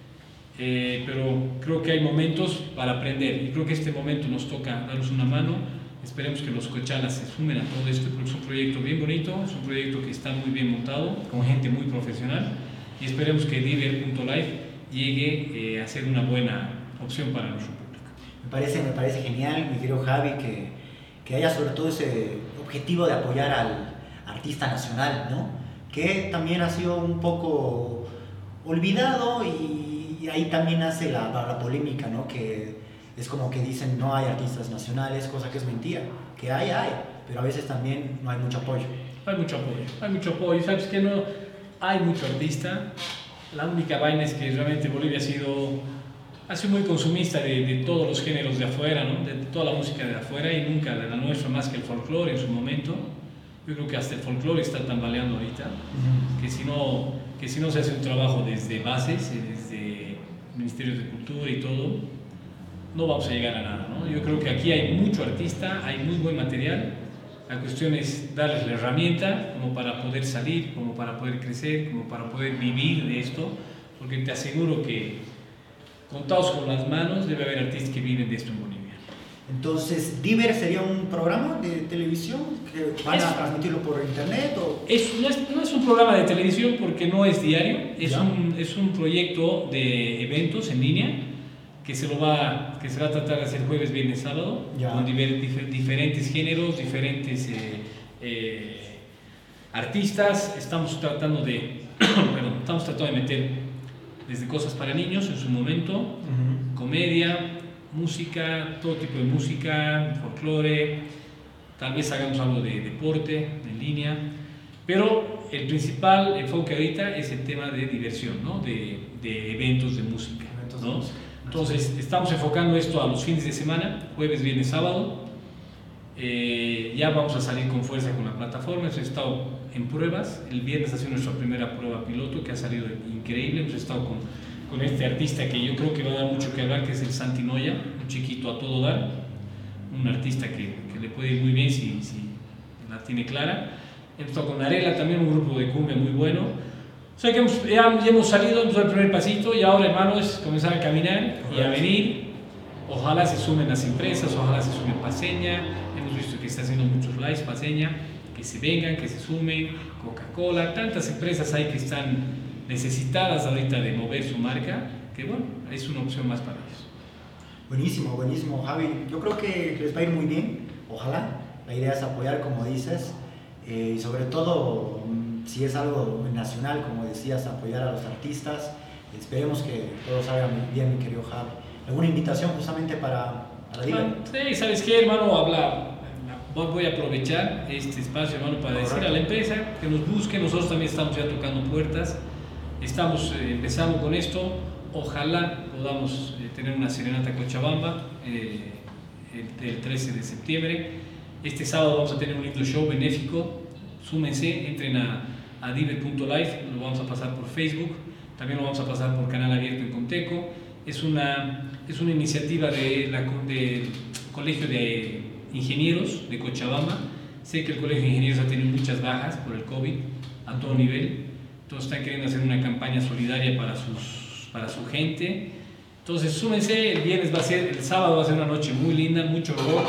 eh, pero creo que hay momentos para aprender y creo que este momento nos toca darnos una mano. Esperemos que los cochalas se sumen a todo esto porque es un proyecto bien bonito, es un proyecto que está muy bien montado, con gente muy profesional y esperemos que Diver punto life llegue eh, a ser una buena opción para nuestro público. Me parece, me parece genial, mi querido Javi, que, que haya sobre todo ese objetivo de apoyar al artista nacional, ¿no? Que también ha sido un poco olvidado y, y ahí también nace la, la, la polémica, ¿no? Que es como que dicen no hay artistas nacionales, cosa que es mentira, que hay, hay, pero a veces también no hay mucho apoyo. Hay mucho apoyo, hay mucho apoyo, sabes que no hay mucho artista. La única vaina es que realmente Bolivia ha sido, ha sido muy consumista de, de todos los géneros de afuera, ¿no? De toda la música de afuera y nunca de la nuestra más que el folclore en su momento. Yo creo que hasta el folclore está tambaleando ahorita, uh-huh. que, si no, que si no se hace un trabajo desde bases, desde Ministerios de Cultura y todo, no vamos a llegar a nada, ¿no? Yo creo que aquí hay mucho artista, hay muy buen material. La cuestión es darles la herramienta como para poder salir, como para poder crecer, como para poder vivir de esto, porque te aseguro que contados con las manos debe haber artistas que viven de esto en Bolivia. Entonces, ¿Diver sería un programa de televisión que van es, a transmitirlo por internet? O? Es, no, es, no es un programa de televisión porque no es diario, es, un, es un proyecto de eventos en línea que se, lo va, que se va a tratar de hacer jueves, viernes, sábado, ya. con diver, difer, diferentes géneros, diferentes eh, eh, artistas. Estamos tratando de, perdón, estamos tratando de meter desde cosas para niños en su momento, uh-huh. comedia, música, todo tipo de música, folclore, tal vez hagamos algo de deporte en línea, pero el principal enfoque ahorita es el tema de diversión, ¿no? de, de eventos de música, eventos ¿no? de música. Entonces, estamos enfocando esto a los fines de semana, jueves, viernes, sábado. Eh, ya vamos a salir con fuerza con la plataforma, hemos estado en pruebas. El viernes ha sido nuestra primera prueba piloto que ha salido increíble. Hemos estado con, con este artista que yo creo que va a dar mucho que hablar, que es el Santi Noya, un chiquito a todo dar, un artista que, que le puede ir muy bien si, si la tiene clara. Hemos estado con Arela, también un grupo de cumbia muy bueno. O sea que hemos, ya, ya hemos salido, hemos dado el primer pasito y ahora, hermano, es comenzar a caminar y a venir. Ojalá se sumen las empresas, ojalá se sumen Paceña. Hemos visto que está haciendo muchos lives Paceña, que se vengan, que se sumen, Coca-Cola, tantas empresas hay que están necesitadas ahorita de mover su marca, que bueno, es una opción más para ellos. Buenísimo, buenísimo, Javi. Yo creo que les va a ir muy bien, ojalá. La idea es apoyar, como dices, eh, y sobre todo, si es algo nacional, como decías, apoyar a los artistas. Esperemos que todo salga muy bien, mi querido Javi. ¿Alguna invitación justamente para, para Diver? Sí, ¿sabes qué, hermano? Habla, voy a aprovechar este espacio, hermano, para Correcto. decir a la empresa que nos busque. Nosotros también estamos ya tocando puertas. Estamos eh, empezando con esto. Ojalá podamos eh, tener una serenata a Cochabamba eh, el, el trece de septiembre. Este sábado vamos a tener un lindo show benéfico. Súmense, entren a, a diver punto life, lo vamos a pasar por Facebook, también lo vamos a pasar por canal abierto en Conteco. Es una, es una iniciativa del de Colegio de Ingenieros de Cochabamba. Sé que el Colegio de Ingenieros ha tenido muchas bajas por el COVID a todo nivel, entonces están queriendo hacer una campaña solidaria para, sus, para su gente. Entonces súmense, el viernes va a ser, el sábado va a ser una noche muy linda, mucho rock.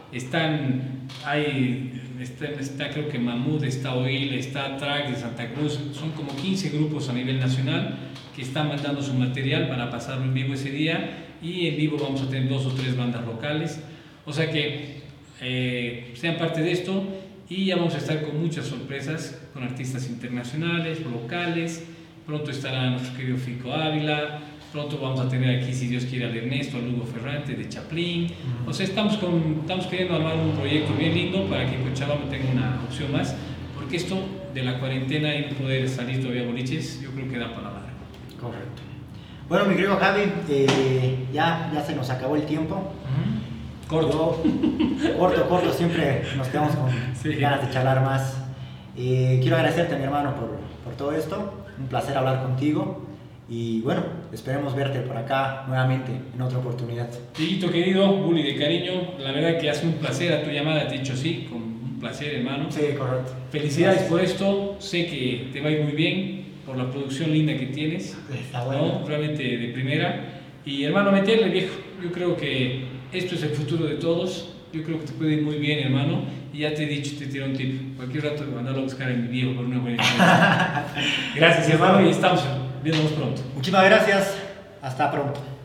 Están, hay, está, está creo que Mamut, está Oil, está Track de Santa Cruz, son como quince grupos a nivel nacional que están mandando su material para pasarlo en vivo ese día, y en vivo vamos a tener dos o tres bandas locales, o sea que eh, sean parte de esto, y ya vamos a estar con muchas sorpresas, con artistas internacionales, locales. Pronto estará nuestro querido Fico Ávila, pronto vamos a tener aquí, si Dios quiere, al Ernesto, al Hugo Ferrante de Chaplin. Uh-huh. O sea, estamos, con, estamos queriendo armar un proyecto bien lindo para que Cochabamba tenga una opción más, porque esto de la cuarentena y no poder salir todavía a boliches, yo creo que da para la larga. Correcto. Bueno, mi querido Javi, eh, ya, ya se nos acabó el tiempo. Uh-huh. Corto. Yo, corto, corto, siempre nos quedamos con sí. ganas de charlar más. Eh, quiero agradecerte, mi hermano, por, por todo esto. Un placer hablar contigo. Y bueno, esperemos verte por acá nuevamente en otra oportunidad. Dieguito querido, Bully de cariño, la verdad que hace un placer a tu llamada, te he dicho sí, con un placer, hermano. Sí, correcto. Felicidades Gracias. por esto, sé que te va a ir muy bien por la producción linda que tienes. Está bueno. ¿No? Realmente de primera. Y hermano, meterle, viejo, yo creo que esto es el futuro de todos. Yo creo que te puede ir muy bien, hermano. Y ya te he dicho, te tiro un tip. Cualquier rato mandarlo a buscar en mi viejo por una buena idea. Gracias, hermano, y estamos viéndonos pronto. Muchísimas gracias. Hasta pronto.